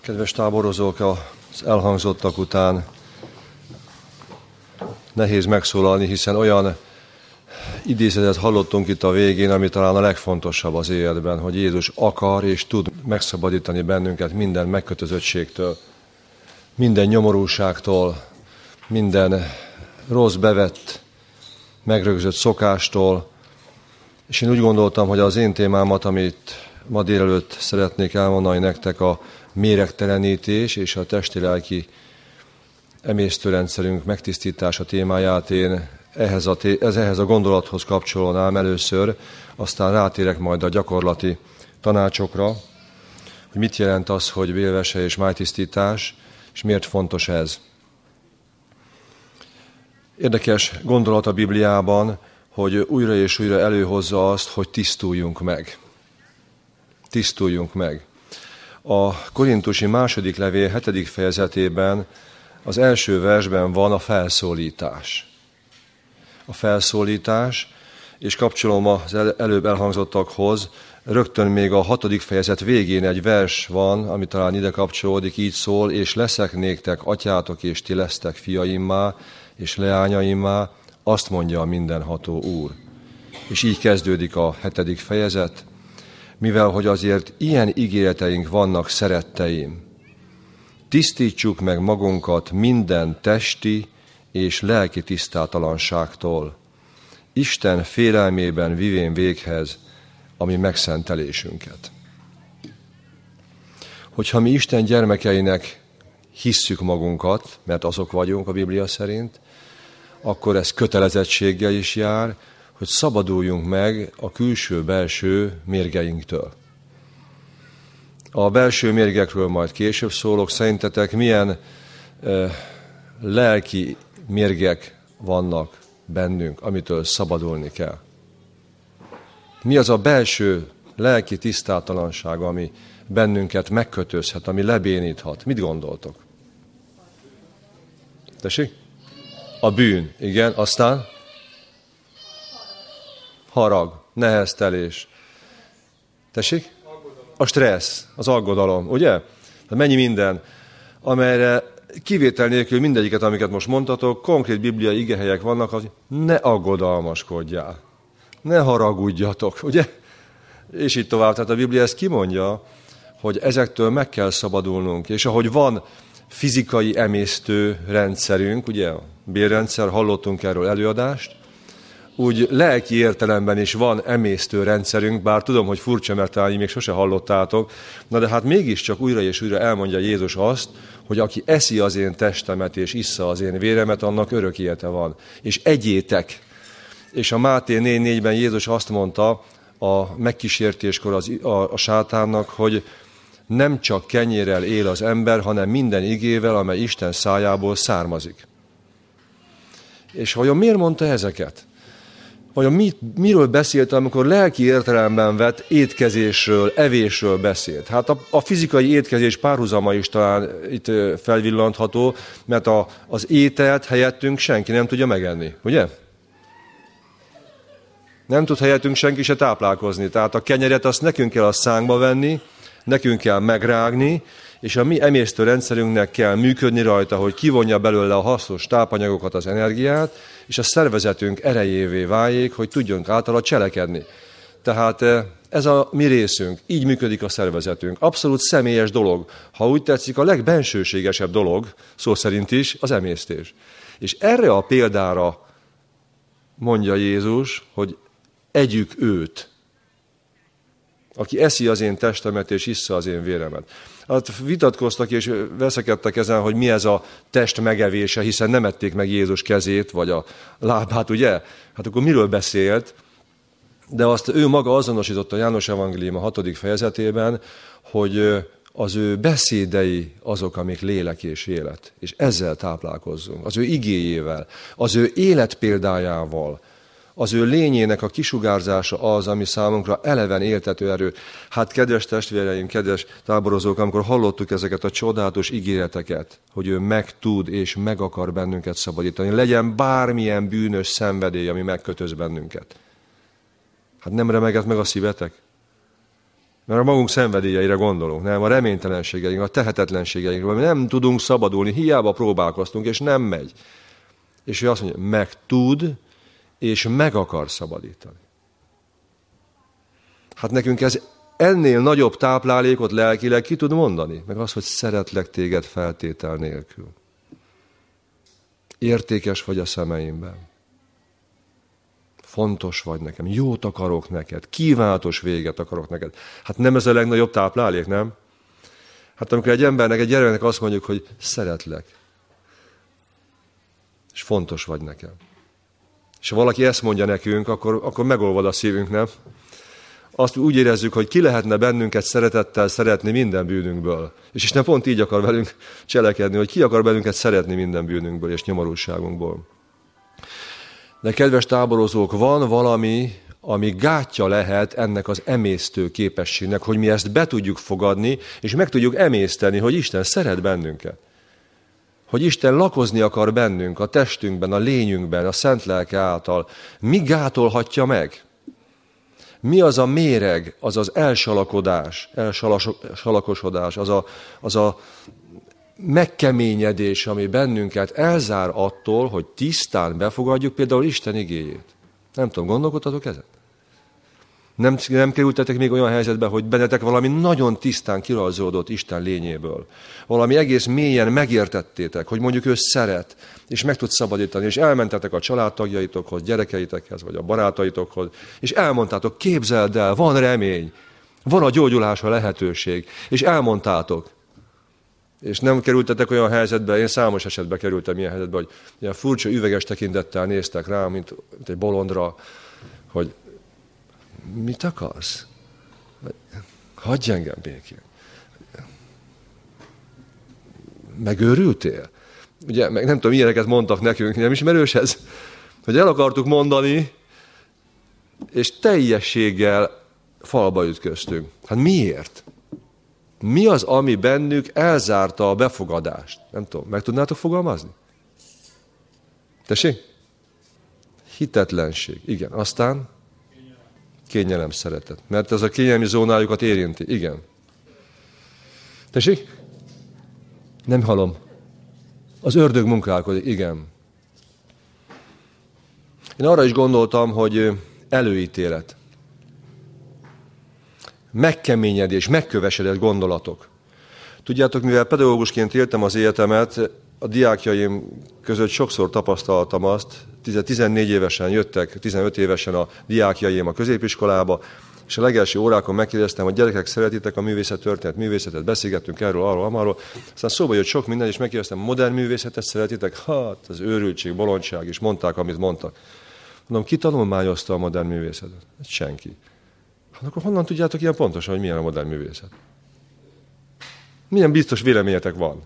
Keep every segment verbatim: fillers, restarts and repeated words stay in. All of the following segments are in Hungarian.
Kedves táborozók, az elhangzottak után nehéz megszólalni, hiszen olyan idézetet hallottunk itt a végén, ami talán a legfontosabb az életben, hogy Jézus akar és tud megszabadítani bennünket minden megkötözöttségtől, minden nyomorúságtól, minden rossz bevett, megrögzött szokástól. És én úgy gondoltam, hogy az én témámat, amit ma délelőtt szeretnék elmondani nektek, a méregtelenítés és a testi-lelki emésztőrendszerünk megtisztítása témáját én ehhez a, té- ez ehhez a gondolathoz kapcsolnám először, aztán rátérek majd a gyakorlati tanácsokra, hogy mit jelent az, hogy vélvese és májtisztítás, és miért fontos ez. Érdekes gondolat a Bibliában, hogy újra és újra előhozza azt, hogy tisztuljunk meg. Tisztuljunk meg. A korintusi második levél hetedik fejezetében az első versben van a felszólítás. A felszólítás, és kapcsolom az előbb elhangzottakhoz, rögtön még a hatodik fejezet végén egy vers van, ami talán ide kapcsolódik, így szól, és leszek néktek atyátok, és ti lesztek fiaimmá, és leányaimmá, azt mondja a mindenható Úr. És így kezdődik a hetedik fejezet, mivel hogy azért ilyen ígéreteink vannak, szeretteim, tisztítsuk meg magunkat minden testi és lelki tisztátalanságtól, Isten félelmében vivén véghez a mi megszentelésünket. Hogyha mi Isten gyermekeinek hisszük magunkat, mert azok vagyunk a Biblia szerint, akkor ez kötelezettséggel is jár, hogy szabaduljunk meg a külső-belső mérgeinktől. A belső mérgekről majd később szólok. Szerintetek milyen e, lelki mérgek vannak bennünk, amitől szabadulni kell? Mi az a belső lelki tisztátalanság, ami bennünket megkötözhet, ami lebéníthat? Mit gondoltok? Tessék? A bűn, igen, aztán harag, neheztelés. Tessék? A stressz, az aggodalom, ugye? Mennyi minden, amelyre kivétel nélkül mindegyiket, amiket most mondtatok, konkrét bibliai igehelyek vannak, hogy ne aggodalmaskodjál, ne haragudjatok, ugye? És így tovább. Tehát a Biblia ezt kimondja, hogy ezektől meg kell szabadulnunk, és ahogy van fizikai emésztő rendszerünk, ugye a bélrendszer, hallottunk erről előadást, úgy lelki értelemben is van emésztő rendszerünk, bár tudom, hogy furcsa, mert talán még sose hallottátok, na de hát mégiscsak újra és újra elmondja Jézus azt, hogy aki eszi az én testemet és issza az én véremet, annak örök élete van. És egyétek. És a Máté négy négyben Jézus azt mondta a megkísértéskor az, a, a sátánnak, hogy nem csak kenyérrel él az ember, hanem minden igével, amely Isten szájából származik. És vajon miért mondta ezeket? Vajon mit, miről beszélt, amikor lelki értelemben vett étkezésről, evésről beszélt? Hát a, a fizikai étkezés párhuzama is talán itt felvillantható, mert a, az ételt helyettünk senki nem tudja megenni, ugye? Nem tud helyettünk senki se táplálkozni. Tehát a kenyeret azt nekünk kell a szánkba venni, nekünk kell megrágni, és a mi emésztőrendszerünknek kell működni rajta, hogy kivonja belőle a hasznos tápanyagokat, az energiát, és a szervezetünk erejévé váljék, hogy tudjunk általa cselekedni. Tehát ez a mi részünk, így működik a szervezetünk. Abszolút személyes dolog. Ha úgy tetszik, a legbensőségesebb dolog, szó szerint is, az emésztés. És erre a példára mondja Jézus, hogy együk őt, aki eszi az én testemet és issza az én véremet. Hát vitatkoztak és veszekedtek ezen, hogy mi ez a test megevése, hiszen nem ették meg Jézus kezét, vagy a lábát, ugye? Hát akkor miről beszélt? De azt ő maga azonosította a János Evangélium a hatodik fejezetében, hogy az ő beszédei azok, amik lélek és élet. És ezzel táplálkozzunk, az ő igéjével, az ő életpéldájával, az ő lényének a kisugárzása az, ami számunkra eleven éltető erő. Hát kedves testvéreim, kedves táborozók, amikor hallottuk ezeket a csodálatos ígéreteket, hogy ő meg tud és meg akar bennünket szabadítani, legyen bármilyen bűnös szenvedély, ami megkötöz bennünket. Hát nem remegett meg a szívetek? Mert a magunk szenvedélyeire gondolunk, nem? A reménytelenségeinkre, a tehetetlenségeinkre, mi nem tudunk szabadulni, hiába próbálkoztunk, és nem megy. És ő azt mondja, meg tud, és meg akar szabadítani. Hát nekünk ez ennél nagyobb táplálékot lelkileg ki tud mondani, meg az, hogy szeretlek téged feltétel nélkül. Értékes vagy a szemeimben. Fontos vagy nekem, jót akarok neked, kívánatos véget akarok neked. Hát nem ez a legnagyobb táplálék, nem? Hát amikor egy embernek, egy gyereknek azt mondjuk, hogy szeretlek, és fontos vagy nekem. És ha valaki ezt mondja nekünk, akkor, akkor megolvad a szívünk, nem? Azt úgy érezzük, hogy ki lehetne bennünket szeretettel szeretni minden bűnünkből. És Isten pont így akar velünk cselekedni, hogy ki akar bennünket szeretni minden bűnünkből és nyomorúságunkból. De kedves táborozók, van valami, ami gátja lehet ennek az emésztő képességnek, hogy mi ezt be tudjuk fogadni, és meg tudjuk emészteni, hogy Isten szeret bennünket. Hogy Isten lakozni akar bennünk, a testünkben, a lényünkben, a szent lelke által. Mi gátolhatja meg? Mi az a méreg, az az elsalakodás, elsalakosodás, az a, az a megkeményedés, ami bennünket elzár attól, hogy tisztán befogadjuk például Isten igéjét. Nem tudom, gondolkodtatok ezen? Nem, nem kerültetek még olyan helyzetbe, hogy bennetek valami nagyon tisztán kirajzolódott Isten lényéből. Valami egész mélyen megértettétek, hogy mondjuk ő szeret, és meg tud szabadítani, és elmentetek a családtagjaitokhoz, gyerekeitekhez, vagy a barátaitokhoz, és elmondtátok, képzeld el, van remény, van a gyógyulásra lehetőség, és elmondtátok. És nem kerültetek olyan helyzetbe, én számos esetben kerültem ilyen helyzetbe, hogy ilyen furcsa üveges tekintettel néztek rá, mint, mint egy bolondra, hogy mit akarsz? Hagyj engem békén. Megőrültél? Ugye, meg nem tudom, ilyeneket mondtak nekünk, nem ismerős ez? Hogy el akartuk mondani, és teljességgel falba ütköztünk. Hát miért? Mi az, ami bennük elzárta a befogadást? Nem tudom, meg tudnátok fogalmazni? Tessék? Hitetlenség. Igen. Aztán? Kényelem, szeretet. Mert ez a kényelmi zónájukat érinti. Igen. Tessék? Nem hallom. Az ördög munkálkodik. Igen. Én arra is gondoltam, hogy előítélet. Megkeményedés, megkövesedett gondolatok. Tudjátok, mivel pedagógusként éltem az életemet, a diákjaim között sokszor tapasztaltam azt, tizennégy évesen jöttek, tizenöt évesen a diákjaim a középiskolába, és a legelső órákon megkérdeztem, hogy gyerekek, szeretitek a művészettörténet, művészetet, beszélgettünk erről, arról, amarról. Aztán szóba jött sok minden, és megkérdeztem, modern művészetet szeretitek? Hát, az őrültség, bolondság, és mondták, amit mondtak. Mondom, ki tanulmányozta a modern művészetet? Senki. Hát akkor honnan tudjátok ilyen pontosan, hogy milyen a modern művészet? Milyen biztos véleményetek van?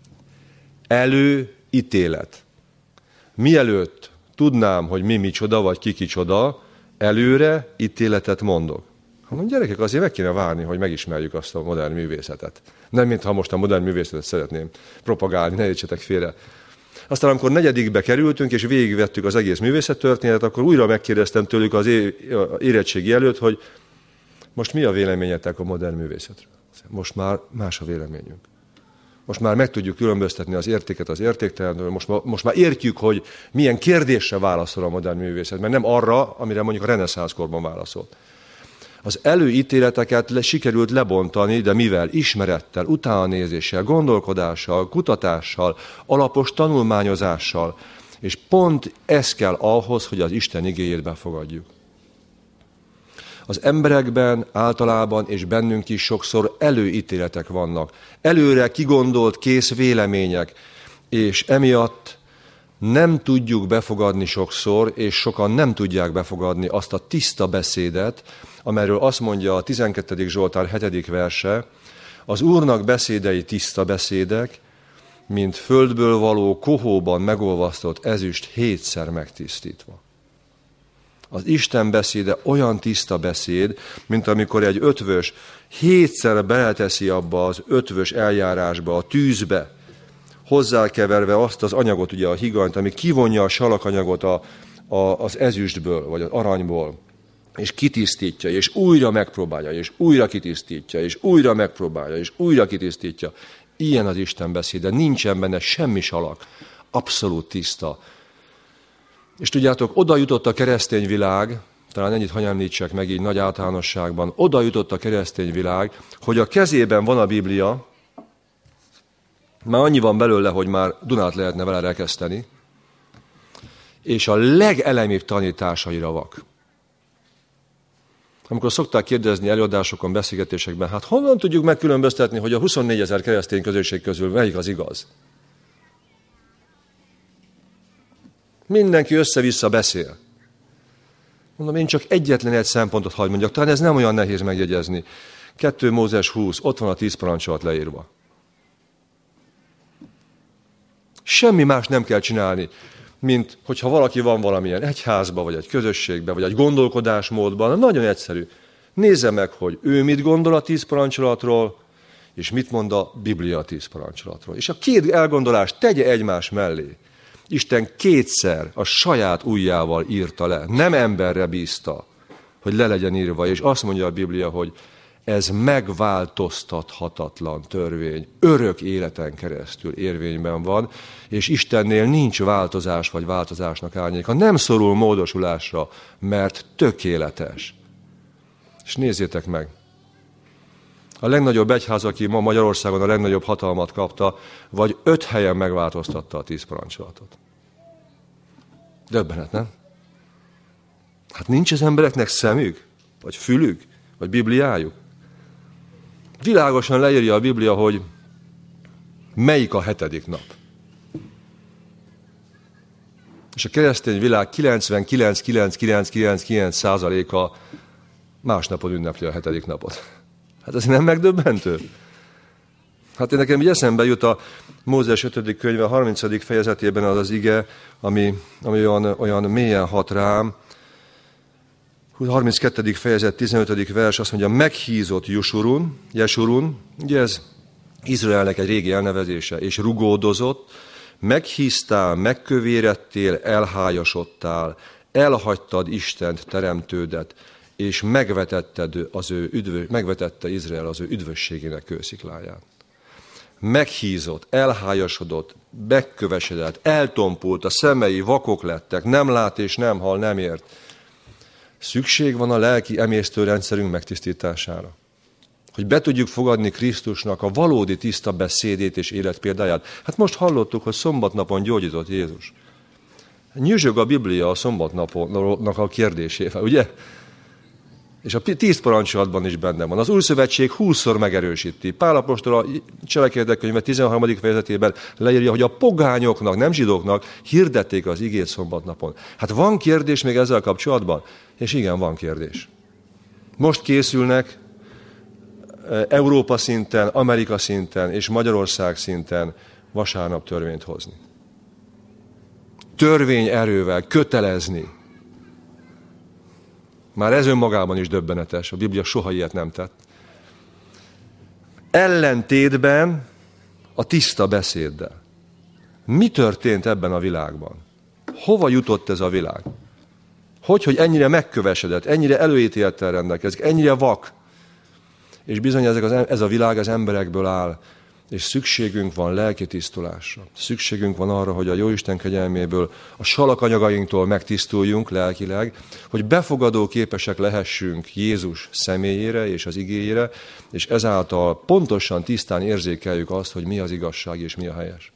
Előítélet. Mielőtt tudnám, hogy mi micsoda, vagy ki kicsoda, előre ítéletet mondok. Mondom, gyerekek, azért meg kéne várni, hogy megismerjük azt a modern művészetet. Nem, mintha most a modern művészetet szeretném propagálni, ne értsetek félre. Aztán, amikor negyedikbe kerültünk, és végigvettük az egész művészettörténetet, akkor újra megkérdeztem tőlük az érettségi előtt, hogy most mi a véleményetek a modern művészetről? Most már más a véleményünk. Most már meg tudjuk különböztetni az értéket az értéktelenről, most, most már értjük, hogy milyen kérdésre válaszol a modern művészet, mert nem arra, amire mondjuk a reneszánszkorban válaszolt. Az előítéleteket le, sikerült lebontani, de mivel? Ismerettel, utánanézéssel, gondolkodással, kutatással, alapos tanulmányozással, és pont ez kell ahhoz, hogy az Isten igéjét befogadjuk. Az emberekben általában és bennünk is sokszor előítéletek vannak. Előre kigondolt kész vélemények, és emiatt nem tudjuk befogadni sokszor, és sokan nem tudják befogadni azt a tiszta beszédet, amelyről azt mondja a tizenkettedik Zsoltár hetedik verse, az Úrnak beszédei tiszta beszédek, mint földből való kohóban megolvasztott ezüst hétszer megtisztítva. Az Isten beszéde olyan tiszta beszéd, mint amikor egy ötvös hétszer beleteszi abba az ötvös eljárásba, a tűzbe, hozzákeverve azt az anyagot, ugye a higanyt, ami kivonja a salakanyagot a, a, az ezüstből, vagy az aranyból. és kitisztítja, és újra megpróbálja, és újra kitisztítja, és újra megpróbálja, és újra kitisztítja. Ilyen az Isten beszéde, nincsen benne semmi salak, abszolút tiszta. És tudjátok, oda jutott a keresztény világ, talán ennyit hadd említsek meg így nagy általánosságban, oda jutott a keresztény világ, hogy a kezében van a Biblia, már annyi van belőle, hogy már Dunát lehetne vele rekeszteni, és a legelemibb tanításaira vak. Amikor szokták kérdezni előadásokon, beszélgetésekben, hát honnan tudjuk megkülönböztetni, hogy a huszonnégyezer keresztény közösség közül melyik az igaz? Mindenki össze-vissza beszél. Mondom, én csak egyetlen egy szempontot hadd mondjak, talán ez nem olyan nehéz megjegyezni. kettő Mózes húsz, ott van a tíz parancsolat leírva. Semmi más nem kell csinálni, mint hogyha valaki van valamilyen egyházba, vagy egy közösségbe, vagy egy gondolkodásmódban, nagyon egyszerű. Nézze meg, hogy ő mit gondol a tíz parancsolatról, és mit mond a Biblia a tíz parancsolatról. És a két elgondolást tegye egymás mellé. Isten kétszer a saját ujjával írta le, nem emberre bízta, hogy le legyen írva, és azt mondja a Biblia, hogy ez megváltoztathatatlan törvény, örök életen keresztül érvényben van, és Istennél nincs változás vagy változásnak árnyéka, nem szorul módosulásra, mert tökéletes. És nézzétek meg, a legnagyobb egyház, aki ma Magyarországon a legnagyobb hatalmat kapta, vagy öt helyen megváltoztatta a tíz parancsolatot. Döbbenet, nem? Hát nincs az embereknek szemük, vagy fülük, vagy Bibliájuk. Világosan leírja a Biblia, hogy melyik a hetedik nap. És a keresztény világ kilencvenkilenc egész kilencszázkilencvenkilenc százaléka másnapon ünnepli a hetedik napot. Hát ez nem megdöbbentő? Hát én nekem így eszembe jut a Mózes ötödik könyve harmincadik fejezetében az az ige, ami, ami olyan, olyan mélyen hat rám. harminckettedik fejezet, tizenötödik vers azt mondja, meghízott Jusurun, Jesurun, ugye ez Izraelnek egy régi elnevezése, és rugódozott, meghíztál, megkövéredtél, elhályasodtál, elhagytad Istent, teremtődet, és megvetetted az ő üdvö, megvetette Izrael az ő üdvösségének kőszikláján. Meghízott, elhályasodott, megkövesedett, eltompult, a szemei vakok lettek, nem lát és nem hall, nem ért. Szükség van a lelki emésztőrendszerünk megtisztítására. Hogy be tudjuk fogadni Krisztusnak a valódi tiszta beszédét és életpéldáját. Hát most hallottuk, hogy szombatnapon gyógyított Jézus. Nyüzsög a Biblia a szombatnapnak a kérdésével, ugye? És a tíz parancsolatban is benne van. Az Új Szövetség húszszor megerősíti. Pál apostol a Cselekedetek könyve tizenharmadik fejezetében leírja, hogy a pogányoknak, nem zsidóknak hirdették az igét szombatnapon. Hát van kérdés még ezzel kapcsolatban? És igen, van kérdés. Most készülnek Európa szinten, Amerika szinten és Magyarország szinten vasárnap törvényt hozni. Törvény erővel kötelezni. Már ez önmagában is döbbenetes, a Biblia soha ilyet nem tett. Ellentétben a tiszta beszéddel. Mi történt ebben a világban? Hova jutott ez a világ? Hogy, hogy ennyire megkövesedett, ennyire előítélettel rendelkezik, ennyire vak. És bizony ezek az, ez a világ az emberekből áll, és szükségünk van lelki tisztulásra. Szükségünk van arra, hogy a Jóisten kegyelméből, a salakanyagainktól megtisztuljunk lelkileg, hogy befogadó képesek lehessünk Jézus személyére és az igéjére, és ezáltal pontosan, tisztán érzékeljük azt, hogy mi az igazság és mi a helyes.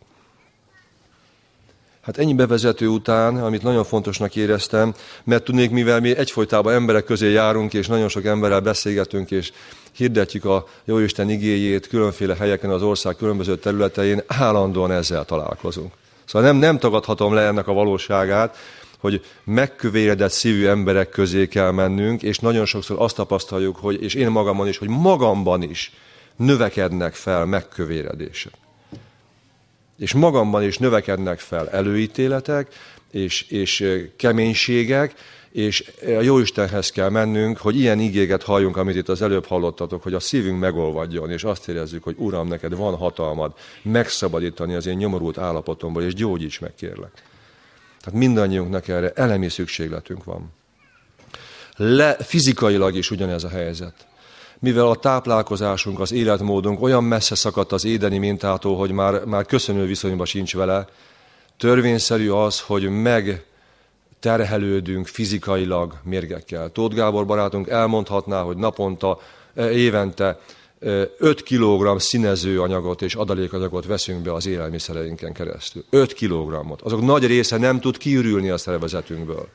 Hát ennyi bevezető után, amit nagyon fontosnak éreztem, mert tudnék, mivel mi egyfolytában emberek közé járunk, és nagyon sok emberrel beszélgetünk, és hirdetjük a Jóisten igéjét különféle helyeken az ország különböző területein, állandóan ezzel találkozunk. Szóval nem, nem tagadhatom le ennek a valóságát, hogy megkövéredett szívű emberek közé kell mennünk, és nagyon sokszor azt tapasztaljuk, hogy, és én magamon is, hogy magamban is növekednek fel megkövéredések. És magamban is növekednek fel előítéletek, és, és keménységek, és a Jóistenhez kell mennünk, hogy ilyen igéket halljunk, amit itt az előbb hallottatok, hogy a szívünk megolvadjon, és azt érezzük, hogy Uram, neked van hatalmad megszabadítani az én nyomorult állapotomból, és gyógyíts meg, kérlek. Tehát mindannyiunknak erre elemi szükségletünk van. Le, fizikailag is ugyanez a helyzet. Mivel a táplálkozásunk, az életmódunk olyan messze szakadt az édeni mintától, hogy már, már köszönő viszonyban sincs vele, törvényszerű az, hogy megterhelődünk fizikailag mérgekkel. Tóth Gábor barátunk elmondhatná, hogy naponta, évente öt kilogramm színező anyagot és adalékanyagot veszünk be az élelmiszereinken keresztül. öt kilogrammot. Azok nagy része nem tud kiürülni a szervezetünkből.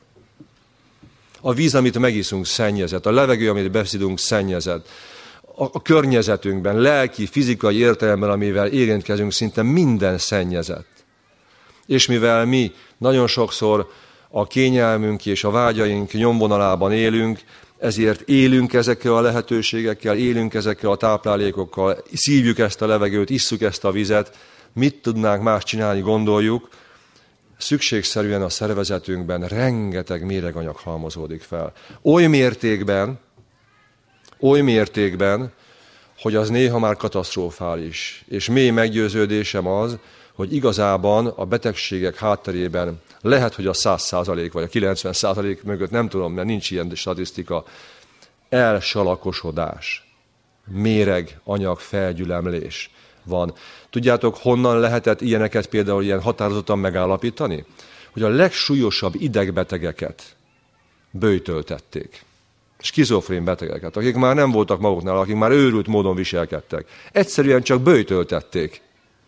A víz, amit megiszunk, szennyezett. A levegő, amit beszidunk, szennyezett. A, a környezetünkben, lelki, fizikai értelemben, amivel érintkezünk, szinte minden szennyezett. És mivel mi nagyon sokszor a kényelmünk és a vágyaink nyomvonalában élünk, ezért élünk ezekkel a lehetőségekkel, élünk ezekkel a táplálékokkal, szívjuk ezt a levegőt, isszuk ezt a vizet. Mit tudnánk más csinálni, gondoljuk? Szükségszerűen a szervezetünkben rengeteg méreganyag halmozódik fel. Oly mértékben, oly mértékben, hogy az néha már katasztrofális. És mély meggyőződésem az, hogy igazában a betegségek hátterében lehet, hogy a száz százalék vagy a kilencven százalék mögött, nem tudom, mert nincs ilyen statisztika, elsalakosodás, méreg, anyag, felgyülemlés van. Tudjátok, honnan lehetett ilyeneket például ilyen határozottan megállapítani? Hogy a legsúlyosabb idegbetegeket böjtöltették. Skizofrén betegeket, akik már nem voltak maguknál, akik már őrült módon viselkedtek. Egyszerűen csak böjtöltették.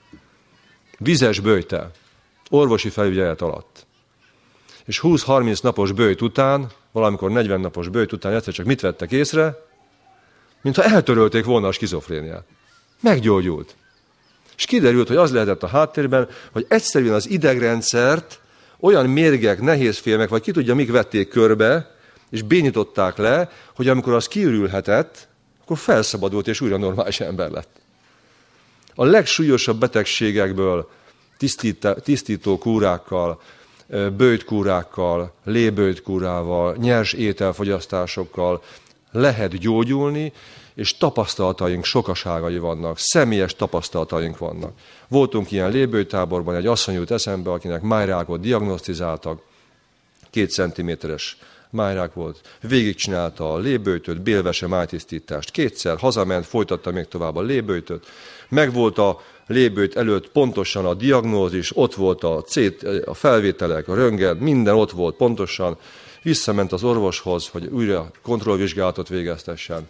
Vizes böjttel, orvosi felügyelet alatt. És húsz-harminc napos böjt után, valamikor negyven napos böjt után egyszer csak mit vettek észre? Mintha eltörölték volna a skizofréniát. Meggyógyult. És kiderült, hogy az lehetett a háttérben, hogy egyszerűen az idegrendszert olyan mérgek, nehézfélmek, vagy ki tudja, mik vették körbe, és bénították le, hogy amikor az kiürülhetett, akkor felszabadult, és újra normális ember lett. A legsúlyosabb betegségekből tisztító kúrákkal, böjtkúrákkal, léböjtkúrával, nyers ételfogyasztásokkal lehet gyógyulni, és tapasztalataink sokaságai vannak, személyes tapasztalataink vannak. Voltunk ilyen léböjtáborban, egy asszony jut eszembe, akinek májrákot diagnosztizáltak, két centiméteres májrák volt, végigcsinálta a léböjtöt, bélvese májtisztítást kétszer, hazament, folytatta még tovább a léböjtöt, megvolt a léböjt előtt pontosan a diagnózis, ott volt a, cét, a felvételek, a röntgen, minden ott volt pontosan, visszament az orvoshoz, hogy újra kontrollvizsgálatot végeztessen,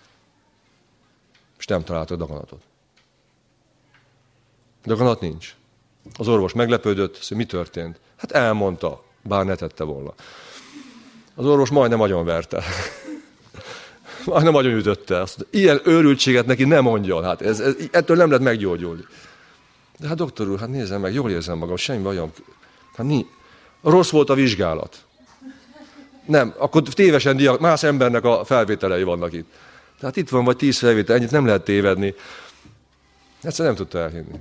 és nem találta daganatot. Daganat nincs. Az orvos meglepődött, hogy mi történt? Hát elmondta, bár ne tette volna. Az orvos majdnem agyonverte. majdnem agyonütötte. Azt mondta, ilyen őrültséget neki nem mondjon. Hát ez, ez, ettől nem lehet meggyógyulni. De hát doktor úr, hát nézzem meg, jól érzem magam, semmi bajom. Hát mi? Rossz volt a vizsgálat. Nem, akkor tévesen diag... más embernek a felvételei vannak itt. Tehát itt van vagy tíz felvétel, ennyit nem lehet tévedni. Egyszerűen nem tudta elhinni.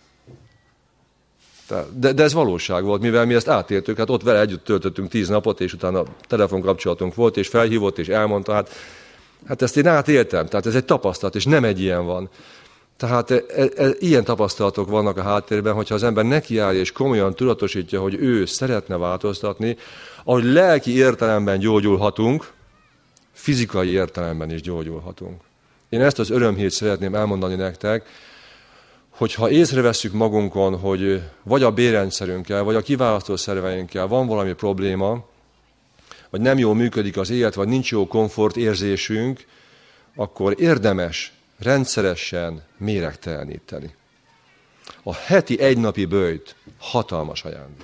De, de ez valóság volt, mivel mi ezt átéltük, hát ott vele együtt töltöttünk tíz napot, és utána telefonkapcsolatunk volt, és felhívott, és elmondta, hát, hát ezt én átéltem, tehát ez egy tapasztalat, és nem egy ilyen van. Tehát e, e, ilyen tapasztalatok vannak a háttérben, hogyha az ember nekiáll és komolyan tudatosítja, hogy ő szeretne változtatni, ahogy lelki értelemben gyógyulhatunk, fizikai értelemben is gyógyulhatunk. Én ezt az örömhírt szeretném elmondani nektek, hogyha észrevesszük magunkon, hogy vagy a bérrendszerünkkel, vagy a kiválasztó szerveinkkel van valami probléma, vagy nem jól működik az élet, vagy nincs jó komfortérzésünk, akkor érdemes rendszeresen méregteleníteni. A heti egynapi böjt hatalmas ajándék.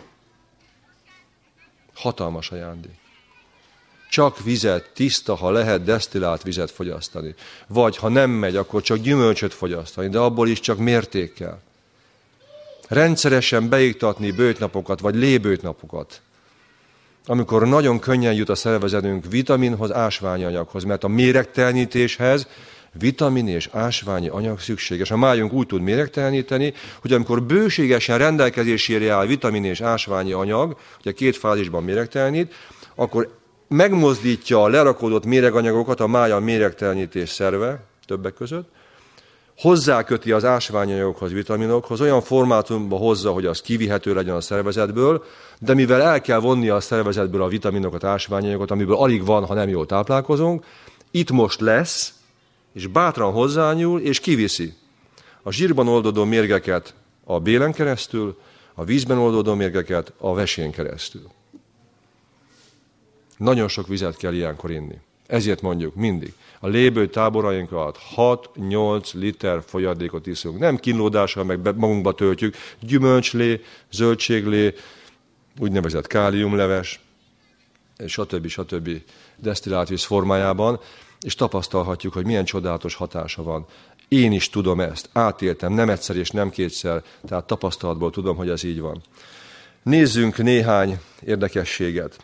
Hatalmas ajándék. Csak vizet, tiszta, ha lehet, desztillált vizet fogyasztani. Vagy ha nem megy, akkor csak gyümölcsöt fogyasztani, de abból is csak mértékkel. Rendszeresen beiktatni böjtnapokat, vagy léböjtnapokat, amikor nagyon könnyen jut a szervezetünk vitaminhoz, ásványi anyaghoz, mert a méregtelenítéshez vitamin és ásványi anyag szükséges. A májunk úgy tud méregteleníteni, hogy amikor bőségesen rendelkezésére áll vitamin és ásványi anyag, ugye két fázisban méregtelenít, akkor megmozdítja a lerakódott méreganyagokat, a mája méregtelenítés szerve, többek között, hozzáköti az ásványanyagokhoz, vitaminokhoz, olyan formátumba hozza, hogy az kivihető legyen a szervezetből, de mivel el kell vonni a szervezetből a vitaminokat, ásványanyagokat, amiből alig van, ha nem jól táplálkozunk, itt most lesz, és bátran hozzányúl, és kiviszi a zsírban oldódó mérgeket a bélen keresztül, a vízben oldódó mérgeket a vesén keresztül. Nagyon sok vizet kell ilyenkor inni. Ezért mondjuk mindig. A lébő táboraink alatt hat-nyolc liter folyadékot iszunk. Nem kínlódással meg magunkba töltjük. Gyümölcslé, zöldséglé, úgynevezett káliumleves, stb. stb. Desztillált víz formájában, és tapasztalhatjuk, hogy milyen csodálatos hatása van. Én is tudom ezt, átéltem, nem egyszer és nem kétszer, tehát tapasztalatból tudom, hogy ez így van. Nézzünk néhány érdekességet.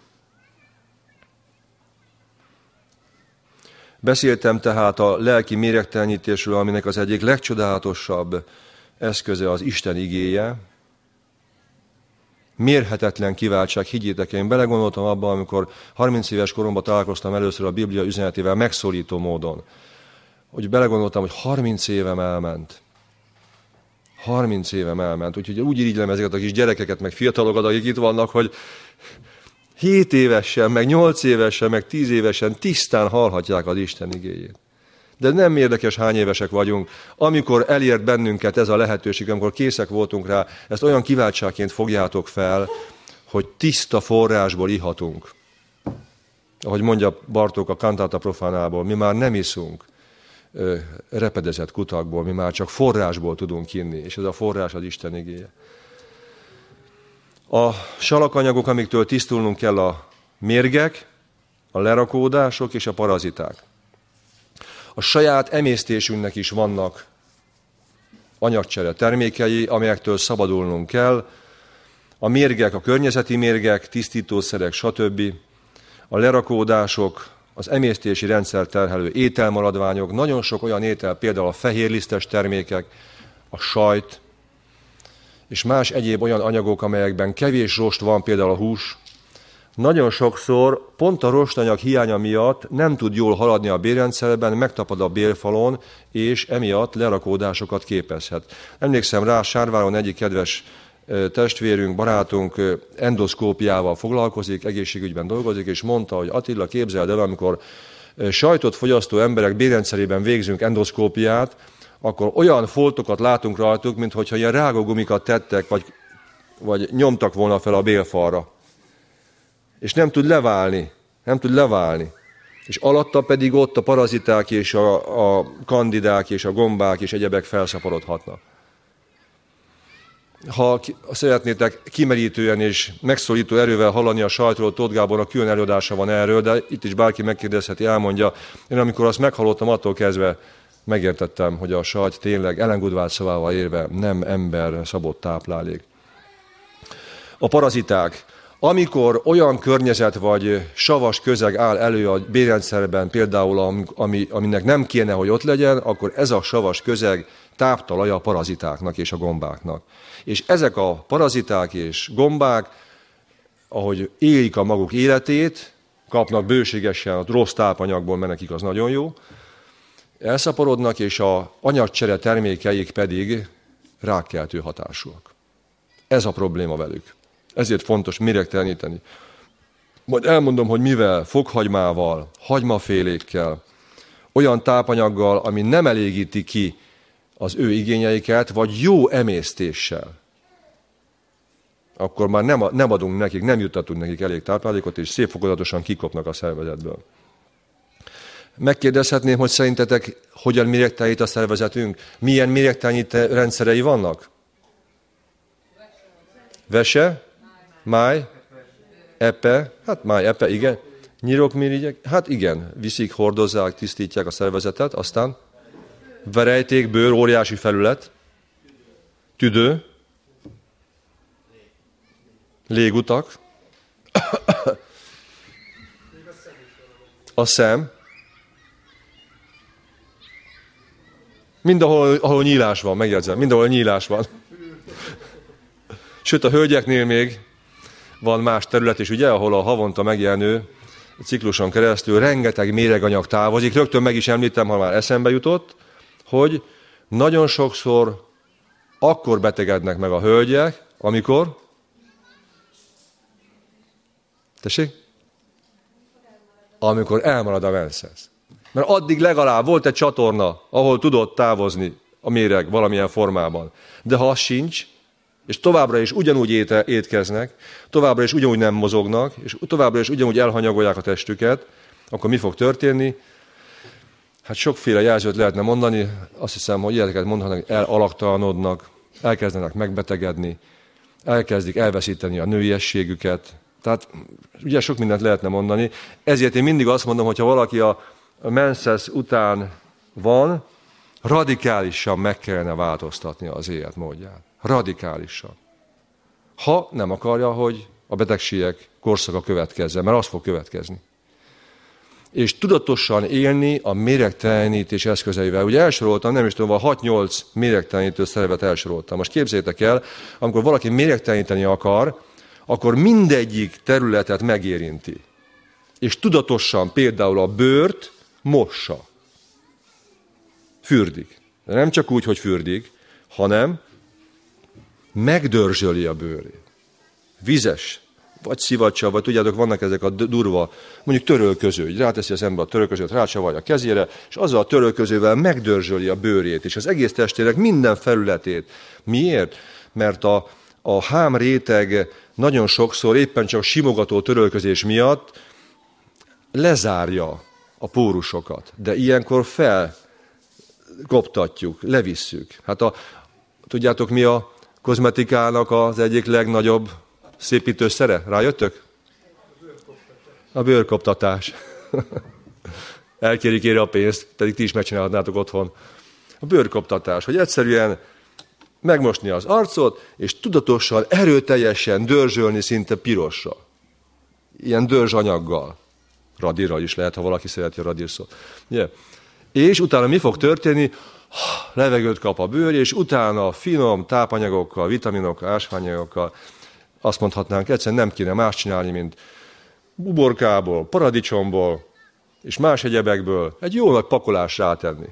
Beszéltem tehát a lelki méregtelenítésről, aminek az egyik legcsodálatosabb eszköze az Isten igéje. Mérhetetlen kiváltság, higgyétek, én belegondoltam abban, amikor harminc éves koromban találkoztam először a Biblia üzenetével megszólító módon. Hogy belegondoltam, hogy harminc évem elment. harminc évem elment. Úgyhogy úgy irigylem ezeket a kis gyerekeket, meg fiatalokat, akik itt vannak, hogy hét évesen, meg nyolc évesen, meg tíz évesen tisztán hallhatják az Isten igéjét. De nem érdekes, hány évesek vagyunk. Amikor elért bennünket ez a lehetőség, amikor készek voltunk rá, ezt olyan kiváltságként fogjátok fel, hogy tiszta forrásból ihatunk. Ahogy mondja Bartók a Cantata Profanából, mi már nem iszunk ö, repedezett kutakból, mi már csak forrásból tudunk inni, és ez a forrás az Isten igéje. A salakanyagok, amiktől tisztulnunk kell, a mérgek, a lerakódások és a paraziták. A saját emésztésünknek is vannak anyagcsere termékei, amelyektől szabadulnunk kell. A mérgek, a környezeti mérgek, tisztítószerek, stb. A lerakódások, az emésztési rendszer terhelő ételmaradványok, nagyon sok olyan étel, például a fehérlisztes termékek, a sajt, és más egyéb olyan anyagok, amelyekben kevés rost van, például a hús. Nagyon sokszor pont a rostanyag hiánya miatt nem tud jól haladni a bélrendszerben, megtapad a bélfalon, és emiatt lerakódásokat képezhet. Emlékszem rá, Sárváron egyik kedves testvérünk, barátunk endoszkópiával foglalkozik, egészségügyben dolgozik, és mondta, hogy Attila, képzeld el, amikor sajtot fogyasztó emberek bélrendszerében végzünk endoszkópiát, akkor olyan foltokat látunk rajtuk, mintha ilyen rágógumikat tettek, vagy, vagy nyomtak volna fel a bélfalra. És nem tud leválni, nem tud leválni. És alatta pedig ott a paraziták és a, a kandidák és a gombák és egyebek felszaporodhatnak. Ha szeretnétek kimerítően és megszólító erővel hallani a sajtról, Tóth Gábornak külön előadása van erről, de itt is bárki megkérdezheti, elmondja. Én amikor azt meghallottam, attól kezdve megértettem, hogy a sajt tényleg Ellen Goodwald szavával érve nem ember szabott táplálék. A paraziták. Amikor olyan környezet vagy savas közeg áll elő a bélrendszerben, például ami, aminek nem kéne, hogy ott legyen, akkor ez a savas közeg táptalaja a parazitáknak és a gombáknak. És ezek a paraziták és gombák, ahogy élik a maguk életét, kapnak bőségesen a rossz tápanyagból, mert nekik az nagyon jó, elszaporodnak, és az anyagcsere termékeik pedig rákkeltő hatásúak. Ez a probléma velük. Ezért fontos méregteleníteni. Majd elmondom, hogy mivel, fokhagymával, hagymafélékkel, olyan tápanyaggal, ami nem elégíti ki az ő igényeiket, vagy jó emésztéssel. Akkor már nem, nem adunk nekik, nem juttatunk nekik elég táplálékot, és szép fokozatosan kikopnak a szervezetből. Megkérdezhetném, hogy szerintetek hogyan méregtelenít a szervezetünk? Milyen méregtelenítő rendszerei vannak? Vese? Máj? Epe? Hát máj, epe, igen. Nyirokmirigyek? Hát igen, viszik, hordozzák, tisztítják a szervezetet, aztán verejték, bőr, óriási felület, tüdő, légutak, a szem, mindahol, ahol nyílás van, megjegyzem, mindahol nyílás van. Sőt, a hölgyeknél még van más terület is, ugye, ahol a havonta megjelenő cikluson keresztül rengeteg méreganyag távozik. Rögtön meg is említem, ha már eszembe jutott, hogy Nagyon sokszor akkor betegednek meg a hölgyek, amikor... Tessék? Amikor elmarad a menszesz. Mert addig legalább volt egy csatorna, ahol tudott távozni a méreg valamilyen formában. De ha az sincs, és továbbra is ugyanúgy éte, étkeznek, továbbra is ugyanúgy nem mozognak, és továbbra is ugyanúgy elhanyagolják a testüket, akkor mi fog történni? Hát sokféle jelzőt lehetne mondani, azt hiszem, hogy ilyeneket mondhatnak, elalaktalanodnak, elkezdenek megbetegedni, elkezdik elveszíteni a nőiességüket. Tehát ugye sok mindent lehetne mondani. Ezért én mindig azt mondom, hogyha valaki a menszesz után van, radikálisan meg kellene változtatni az életmódját. Radikálisan. Ha nem akarja, hogy a betegségek korszaka következzen, mert az fog következni. És tudatosan élni a méregtelenítés eszközeivel. Ugye elsoroltam, nem is tudom, a hat-nyolc méregtelenítő szervet elsoroltam. Most képzeljétek el, amikor valaki méregteleníteni akar, akkor mindegyik területet megérinti. És tudatosan például a bőrt mossa. Fürdik. De nem csak úgy, hogy fürdik, hanem megdörzsöli a bőrét. Vizes, vagy szivacsal, vagy tudjátok, vannak ezek a durva, mondjuk törölköző, így ráteszi az ember a törölközőt, rácsavarja a kezére, és azzal a törölközővel megdörzsöli a bőrét, és az egész testének minden felületét. Miért? Mert a, a hám réteg nagyon sokszor éppen csak simogató törölközés miatt lezárja a pórusokat, de ilyenkor felkoptatjuk, levisszük. Hát a, tudjátok, mi a kozmetikának az egyik legnagyobb szépítőszere? Rájöttök? A bőrkoptatás. Elkérik érre a pénzt, pedig ti is megcsinálhatnátok otthon. A bőrkoptatás, hogy egyszerűen megmosni az arcot, és tudatosan, erőteljesen dörzsölni szinte pirosra. Ilyen dörzsanyaggal. Radírral is lehet, ha valaki szereti a radír szót. Yeah. És utána mi fog történni? Levegőt kap a bőr, és utána finom tápanyagokkal, vitaminokkal, ásványanyagokkal, azt mondhatnánk, egyszerűen nem kéne más csinálni, mint buborkából, paradicsomból, és más egyebekből egy jó nagy pakolás rátenni.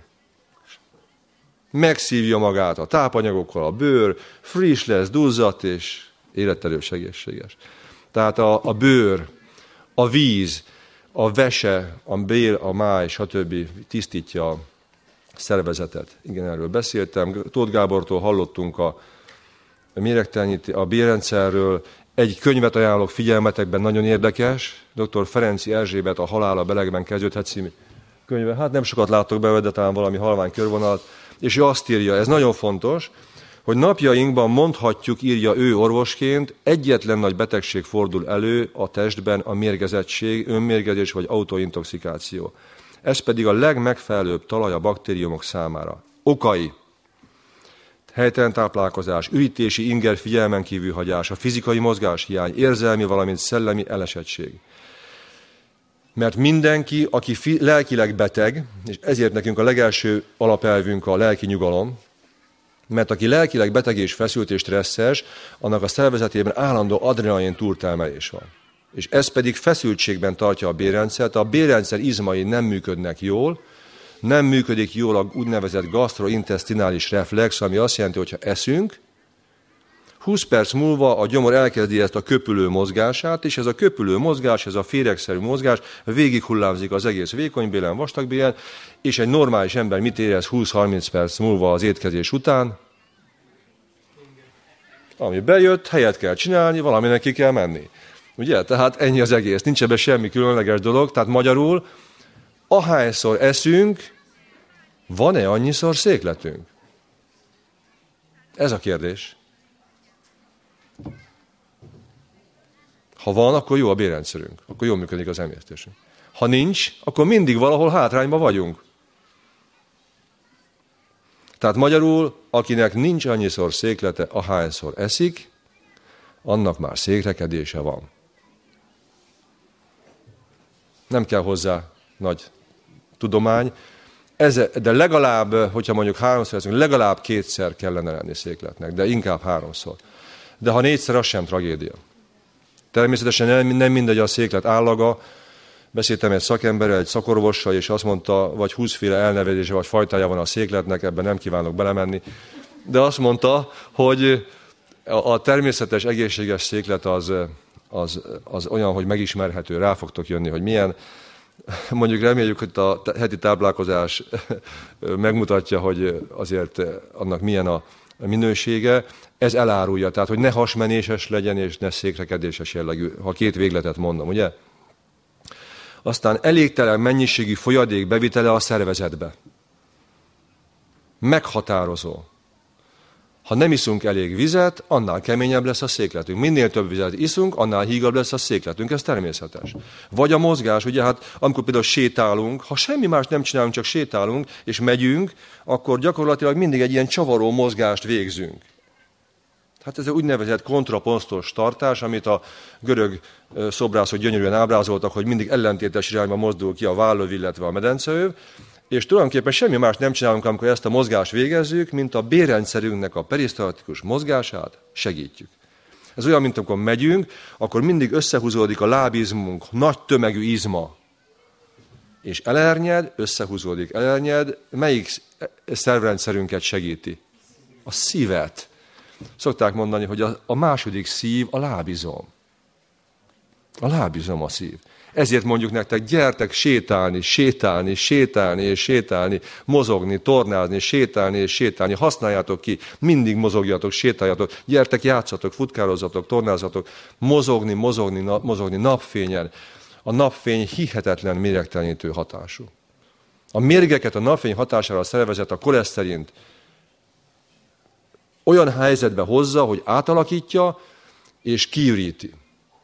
Megszívja magát a tápanyagokkal a bőr, friss lesz, duzzadt és életerős, egészséges. Tehát a, a bőr, a víz, a vese, a bél, a máj, stb. Tisztítja a szervezetet. Igen, erről beszéltem. Tóth Gábortól hallottunk a, méregtelenítés, a bélrendszerről. Egy könyvet ajánlok figyelmetekben, nagyon érdekes. doktor Ferenczy Erzsébet, A halál a belegben kezdődhet című könyve. Hát nem sokat láttok belőle, de talán valami halvány körvonalat. És ő azt írja, ez nagyon fontos, hogy napjainkban mondhatjuk, írja ő orvosként, egyetlen nagy betegség fordul elő a testben, a mérgezettség, önmérgezés vagy autointoxikáció. Ez pedig a legmegfelelőbb talaj a baktériumok számára. Okai: helytelen táplálkozás, ürítési inger figyelmen kívül hagyása, fizikai mozgáshiány, érzelmi, valamint szellemi elesettség. Mert mindenki, aki fi- lelkileg beteg, és ezért nekünk a legelső alapelvünk a lelki nyugalom, mert aki lelkileg beteg és feszült és stresszes, annak a szervezetében állandó adrenalin túltermelés van. És ez pedig feszültségben tartja a bélrendszert, a bélrendszer izmai nem működnek jól, nem működik jól a úgynevezett gastrointestinális reflex, ami azt jelenti, hogy ha eszünk, húsz perc múlva a gyomor elkezdi ezt a köpülő mozgását, és ez a köpülő mozgás, ez a féregszerű mozgás végighullámzik az egész vékonybélen, vastagbélen, és egy normális ember mit érez húsz-harminc perc múlva az étkezés után? Ami bejött, helyet kell csinálni, valaminek ki kell menni. Ugye? Tehát ennyi az egész. Nincs ebben semmi különleges dolog. Tehát magyarul, ahányszor eszünk, van-e annyiszor székletünk? Ez a kérdés. Ha van, akkor jó a bélrendszerünk. Akkor jól működik az emésztésünk. Ha nincs, akkor mindig valahol hátrányban vagyunk. Tehát magyarul, akinek nincs annyiszor széklete, ahányszor eszik, annak már székrekedése van. Nem kell hozzá nagy tudomány, ez, de legalább, hogyha mondjuk háromszor eszünk, legalább kétszer kellene lenni székletnek, de inkább háromszor. De ha négyszer, az sem tragédia. Természetesen nem mindegy a széklet állaga, Beszéltem egy szakemberrel, egy szakorvossal, és azt mondta, vagy húszféle elnevezése, vagy fajtája van a székletnek, ebben nem kívánok belemenni. De azt mondta, hogy a természetes, egészséges széklet az, az, az olyan, hogy megismerhető, rá fogtok jönni, hogy milyen. Mondjuk reméljük, hogy a heti táplálkozás megmutatja, hogy azért annak milyen a minősége. Ez elárulja, tehát hogy ne hasmenéses legyen, és ne székrekedéses jellegű, ha két végletet mondom, ugye? Aztán elégtelen mennyiségű folyadék bevitele a szervezetbe. Meghatározó. Ha nem iszunk elég vizet, annál keményebb lesz a székletünk. Minél több vizet iszunk, annál hígabb lesz a székletünk, ez természetes. Vagy a mozgás, ugye hát amikor például sétálunk, ha semmi más nem csinálunk, csak sétálunk és megyünk, akkor gyakorlatilag mindig egy ilyen csavaró mozgást végzünk. Hát ez egy úgynevezett kontraposztos tartás, amit a görög szobrászok gyönyörűen ábrázoltak, hogy mindig ellentétes irányba mozdul ki a vállöv, illetve a medenceöv, és tulajdonképpen semmi más nem csinálunk, amikor ezt a mozgást végezzük, mint a bélrendszerünknek a perisztaltikus mozgását segítjük. Ez olyan, mint amikor megyünk, akkor mindig összehúzódik a lábizmunk, nagy tömegű izma, és elernyed, összehúzódik, elernyed, melyik szervrendszerünket segíti? A szívet. Szokták mondani, hogy a, a második szív a lábizom. A lábizom a szív. Ezért mondjuk nektek, gyertek sétálni, sétálni, sétálni és sétálni, mozogni, tornázni, sétálni és sétálni. Használjátok ki, mindig mozogjatok, sétáljatok, gyertek, játszatok, futkározzatok, tornázatok, mozogni, mozogni, na, mozogni napfényen. A napfény hihetetlen méregtelenítő hatású. A mérgeket a napfény hatására a szervezet a koleszterint olyan helyzetbe hozza, hogy átalakítja és kiüríti.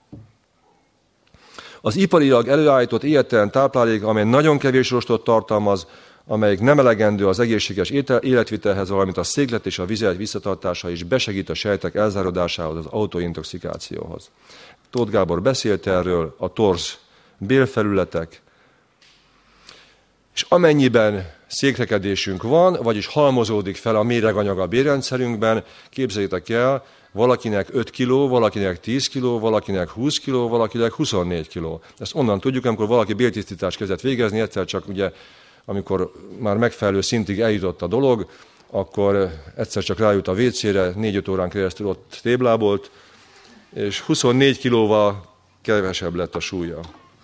Az iparilag előállított éjjeltelen táplálék, amely nagyon kevés rostot tartalmaz, amelyik nem elegendő az egészséges életvitelhez, valamint a széklet és a vizelet visszatartása is besegít a sejtek elzárodásához, az autointoxikációhoz. Tóth Gábor beszélt erről, a torz bélfelületek, és amennyiben székrekedésünk van, vagyis halmozódik fel a méreganyag a bélrendszerünkben, képzeljétek el, valakinek öt kiló, valakinek tíz kiló, valakinek húsz kiló, valakinek huszonnégy kiló. Ezt onnan tudjuk, amikor valaki béltisztítást kezdett végezni, egyszer csak ugye, amikor már megfelelő szintig eljutott a dolog, akkor egyszer csak rájut a vécére, négy-öt órán keresztül ott téblábolt, és huszonnégy kilóval kevesebb lett a súlya.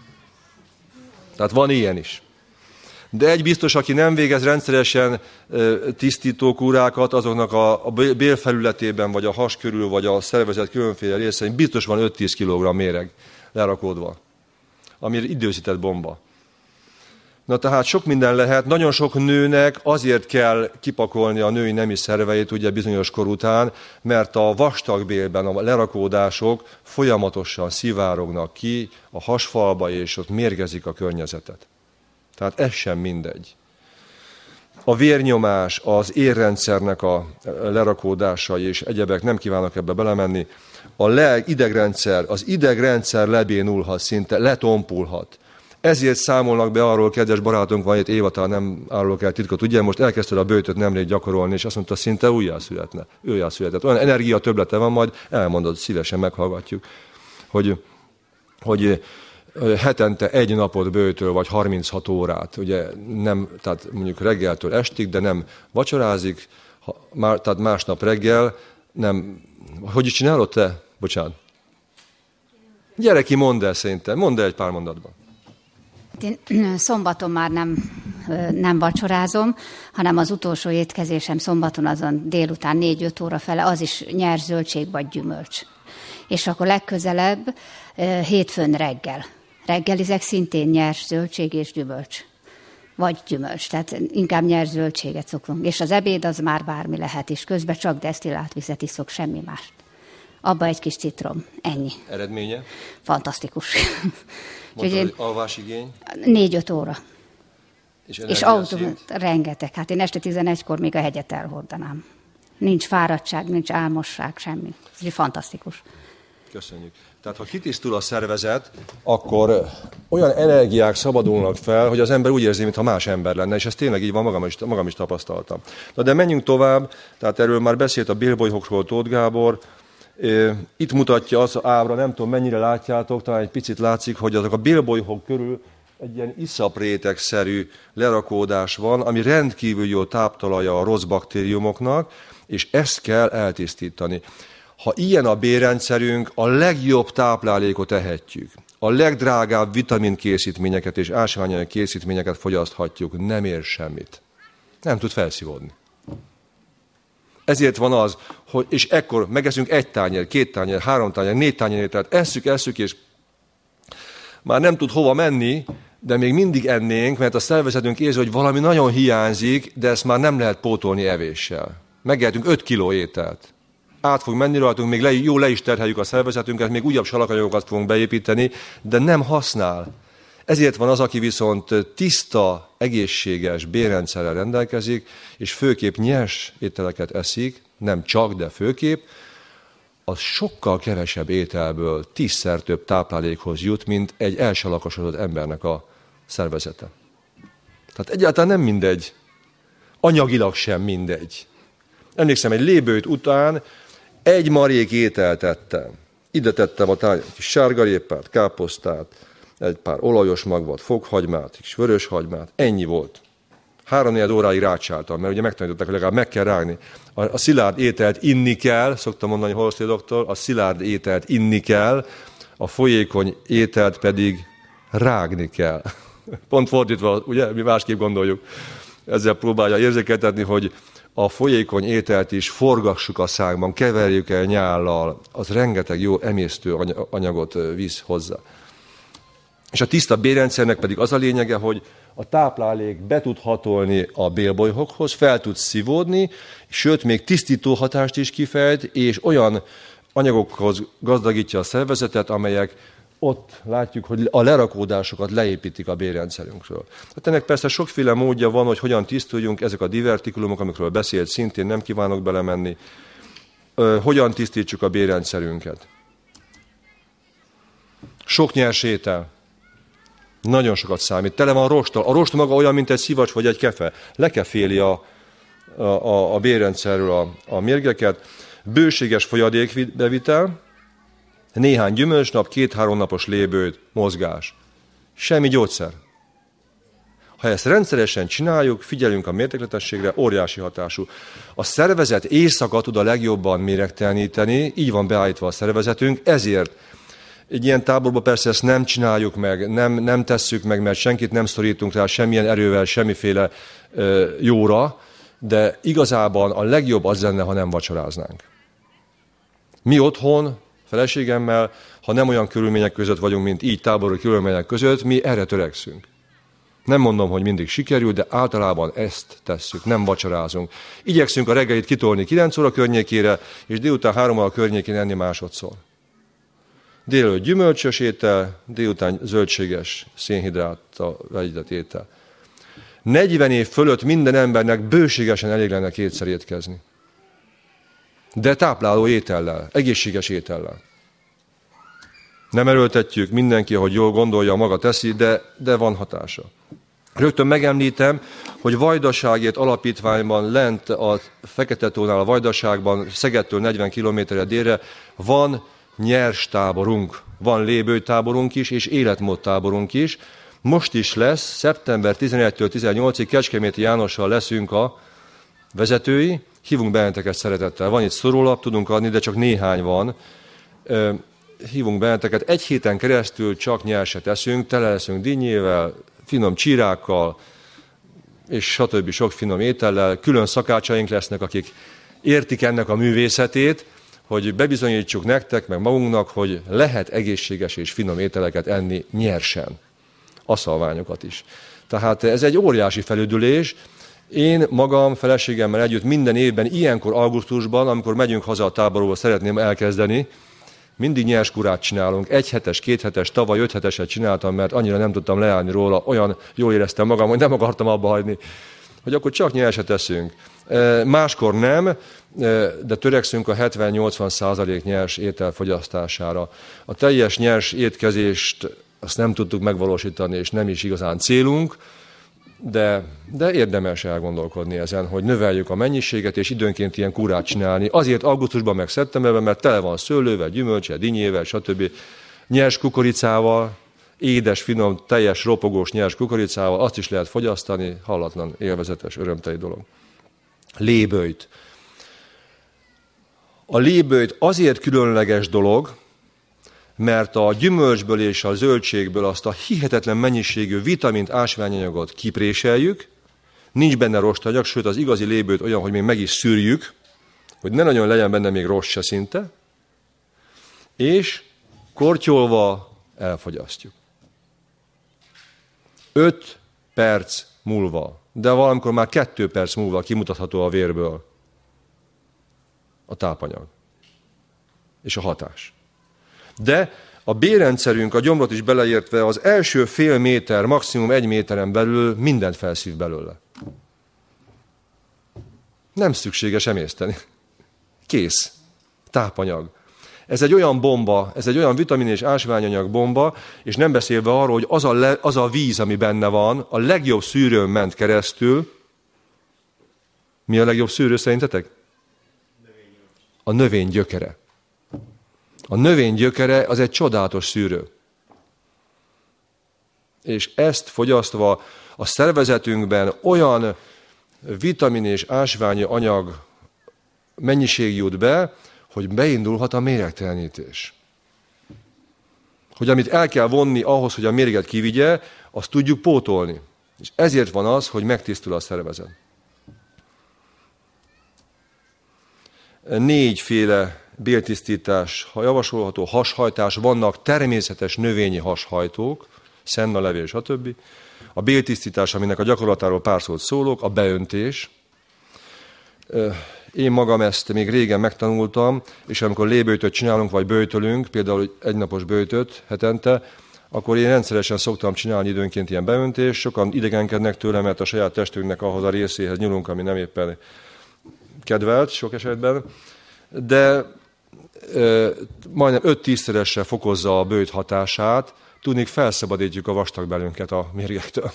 Tehát van ilyen is. De egy biztos, aki nem végez rendszeresen tisztítókúrákat, azoknak a, a bélfelületében, vagy a has körül, vagy a szervezet különféle részein biztos van öt-tíz kilogramm méreg lerakódva, ami időzített bomba. Na tehát sok minden lehet, nagyon sok nőnek azért kell kipakolni a női nemi szerveit ugye bizonyos kor után, mert a vastagbélben a lerakódások folyamatosan szivárognak ki a hasfalba, és ott mérgezik a környezetet. Tehát ez sem mindegy. A vérnyomás, az érrendszernek a lerakódásai és egyebek, nem kívánok ebbe belemenni. A leg, idegrendszer, az idegrendszer lebénulhat szinte, letompulhat. Ezért számolnak be arról, kedves barátunk van itt, Éva, talán nem árulok el titkot, ugye most elkezdted a böjtöt nemrég gyakorolni, és azt mondta, szinte újjászületne. Újjászületett. Olyan energia többlete van, majd elmondod, szívesen meghallgatjuk, hogy, hogy hetente egy napot böjtöl, vagy harminchat órát, ugye nem, tehát mondjuk reggeltől estig, de nem vacsorázik, ha, már, tehát másnap reggel nem, hogy is csinálod te? Bocsánat. Gyere ki, mondd el szerintem, mondd el egy pár mondatban. Én szombaton már nem, nem vacsorázom, hanem az utolsó étkezésem szombaton azon délután négy-öt óra fele, az is nyers zöldség vagy gyümölcs. És akkor legközelebb hétfőn reggel. Reggelizek szintén nyers zöldség és gyümölcs. Vagy gyümölcs, tehát inkább nyers zöldséget szokunk. És az ebéd az már bármi lehet is. Közben csak desztillált vizet iszok, semmi mást. Abba egy kis citrom. Ennyi. Eredménye? Fantasztikus. Mondtad, hogy alvásigény? négy-öt óra. És, és autó, rengeteg. Hát én este tizenegykor még a hegyet elhordanám. Nincs fáradtság, nincs álmosság, semmi. Ez fantasztikus. Köszönjük. Tehát ha kitisztul a szervezet, akkor olyan energiák szabadulnak fel, hogy az ember úgy érzi, mintha más ember lenne, és ez tényleg így van, magam is, magam is tapasztaltam. Na de menjünk tovább, tehát erről már beszélt a bélbolyhokról Tóth Gábor. Itt mutatja az ábra, nem tudom mennyire látjátok, talán egy picit látszik, hogy azok a bélbolyhok körül egy ilyen iszaprétegszerű lerakódás van, ami rendkívül jó táptalaja a rossz baktériumoknak, és ezt kell eltisztítani. Ha ilyen a bélrendszerünk, a legjobb táplálékot ehetjük. A legdrágább vitaminkészítményeket és ásványanyag készítményeket fogyaszthatjuk, nem ér semmit. Nem tud felszívódni. Ezért van az, hogy, és ekkor megeszünk egy tányér, két tányér, három tányér, négy tányér, tehát esszük, esszük, és már nem tud hova menni, de még mindig ennénk, mert a szervezetünk érzi, hogy valami nagyon hiányzik, de ezt már nem lehet pótolni evéssel. Megehetünk öt kiló ételt. Át fog menni rajtunk, még le, jó le is terheljük a szervezetünket, még újabb salakanyagokat fogunk beépíteni, de nem használ. Ezért van az, aki viszont tiszta, egészséges bélrendszerrel rendelkezik, és főképp nyers ételeket eszik, nem csak, de főképp, az sokkal kevesebb ételből tízszer több táplálékhoz jut, mint egy elsalakosodott embernek a szervezete. Tehát egyáltalán nem mindegy, anyagilag sem mindegy. Emlékszem, egy lébőjt után egy marék ételt tettem. Ide tettem a tányért kis sárgarépát, káposztát, egy pár olajos magvat, fokhagymát, kis vöröshagymát, ennyi volt. Három-négy óráig rácsáltam, mert ugye megtanították, hogy legalább meg kell rágni. A, a szilárd ételt inni kell, szoktam mondani Holszti doktor, a szilárd ételt inni kell, a folyékony ételt pedig rágni kell. Pont fordítva, ugye, mi másképp gondoljuk. Ezzel próbálja érzékeltetni, hogy a folyékony ételt is forgassuk a szánkban, keverjük el nyállal, az rengeteg jó emésztő anyagot visz hozzá. És a tiszta bélrendszernek pedig az a lényege, hogy a táplálék be tud hatolni a bélbolyhokhoz, fel tud szívódni, sőt, még tisztító hatást is kifejt, és olyan anyagokhoz gazdagítja a szervezetet, amelyek ott látjuk, hogy a lerakódásokat leépítik a bélrendszerünkről. Hát ennek persze sokféle módja van, hogy hogyan tisztuljunk, ezek a divertikulumok, amikről beszélt, szintén nem kívánok belemenni. Ö, hogyan tisztítsuk a bélrendszerünket? Sok nyers étel. Nagyon sokat számít. Tele van rosttal. A rost maga olyan, mint egy szivacs vagy egy kefe. Lekeféli a, a, a, a bélrendszerről a, a mérgeket. Bőséges folyadékbevitel, néhány gyümölcsnap, két-három napos lébőd, mozgás. Semmi gyógyszer. Ha ezt rendszeresen csináljuk, figyelünk a mértékletességre, óriási hatású. A szervezet éjszaka tud a legjobban méregteleníteni, így van beállítva a szervezetünk, ezért egy ilyen táborban persze ezt nem csináljuk meg, nem, nem tesszük meg, mert senkit nem szorítunk rá semmilyen erővel, semmiféle ö, jóra, de igazában a legjobb az lenne, ha nem vacsoráznánk. Mi otthon, feleségemmel, ha nem olyan körülmények között vagyunk, mint így tábori körülmények között, mi erre törekszünk. Nem mondom, hogy mindig sikerül, de általában ezt tesszük, nem vacsorázunk. Igyekszünk a reggelit kitolni kilenc óra környékére, és délután három óra környékén enni másodszor. Délelőtt gyümölcsös étel, délután zöldséges szénhidráttal vegyített étel. negyven év fölött minden embernek bőségesen elég lenne kétszer étkezni. De tápláló étellel, egészséges étellel. Nem erőltetjük, mindenki, ahogy jól gondolja, maga teszi, de, de van hatása. Rögtön megemlítem, hogy Vajdaságért alapítványban lent a Fekete-tónál, a Vajdaságban, Szegedtől negyven kilométerre délre van nyers táborunk. Van lébőjtáborunk is, és életmódtáborunk is. Most is lesz, szeptember tizenegyedikétől tizennyolcadikáig Kecskeméti Jánossal leszünk a vezetői. Hívunk benneteket szeretettel. Van itt szórólap, tudunk adni, de csak néhány van. Hívunk benneteket. Egy héten keresztül csak nyerset eszünk, tele leszünk dinnyével, finom csírákkal, és stb. Sok finom étellel. Külön szakácsaink lesznek, akik értik ennek a művészetét, hogy bebizonyítsuk nektek, meg magunknak, hogy lehet egészséges és finom ételeket enni nyersen. Aszalványokat is. Tehát ez egy óriási felüdülés. Én magam, feleségemmel együtt minden évben, ilyenkor augusztusban, amikor megyünk haza a táborból, szeretném elkezdeni, mindig nyers kurát csinálunk. Egy hetes, két hetes, tavaly öt heteset csináltam, mert annyira nem tudtam leállni róla, olyan jól éreztem magam, hogy nem akartam abba hagyni, hogy akkor csak nyerset eszünk. Máskor nem, de törekszünk a hetven-nyolcvan százalék nyers étel fogyasztására. A teljes nyers étkezést azt nem tudtuk megvalósítani, és nem is igazán célunk, de, de érdemes elgondolkodni ezen, hogy növeljük a mennyiséget, és időnként ilyen kurát csinálni. Azért augusztusban meg szeptemberben, mert tele van szőlővel, gyümölcsel, dinnyével, stb. Nyers kukoricával, édes, finom, teljes, ropogós, nyers kukoricával, azt is lehet fogyasztani, hallatlan, élvezetes, örömteli dolog. Léböjt. A léböjt azért különleges dolog, mert a gyümölcsből és a zöldségből azt a hihetetlen mennyiségű vitamint, ásványanyagot kipréseljük, nincs benne rostanyag, sőt az igazi léböjt olyan, hogy még meg is szűrjük, hogy ne nagyon legyen benne még rost se szinte, és kortyolva elfogyasztjuk. Öt perc múlva, de valamikor már kettő perc múlva kimutatható a vérből a tápanyag és a hatás. De a bélrendszerünk, a gyomrot is beleértve az első fél méter, maximum egy méteren belül mindent felszív belőle. Nem szükséges emészteni. Kész. Tápanyag. Ez egy olyan bomba, ez egy olyan vitamin és ásványanyag bomba, és nem beszélve arról, hogy az a, le, az a víz, ami benne van, a legjobb szűrőn ment keresztül. Mi a legjobb szűrő szerintetek? A növény gyökere. A növény gyökere az egy csodálatos szűrő. És ezt fogyasztva a szervezetünkben olyan vitamin és ásványi anyag mennyiség jut be, hogy beindulhat a méregtelenítés. Hogy amit el kell vonni ahhoz, hogy a mérget kivigye, azt tudjuk pótolni. És ezért van az, hogy megtisztul a szervezet. Négyféle béltisztítás, ha javasolható, hashajtás, vannak természetes növényi hashajtók, szenna, levél, stb. A béltisztítás, aminek a gyakorlatáról pár szót szólok, a beöntés. Én magam ezt még régen megtanultam, és amikor léböjtöt csinálunk, vagy böjtölünk, például egynapos böjtöt hetente, akkor én rendszeresen szoktam csinálni időnként ilyen beöntést. Sokan idegenkednek tőle, mert a saját testünknek ahhoz a részéhez nyúlunk, ami nem éppen kedvelt sok esetben, de e, majdnem öt-tízszeresre fokozza a böjt hatását, tudnék felszabadítjuk a vastagbelünket a mérgektől.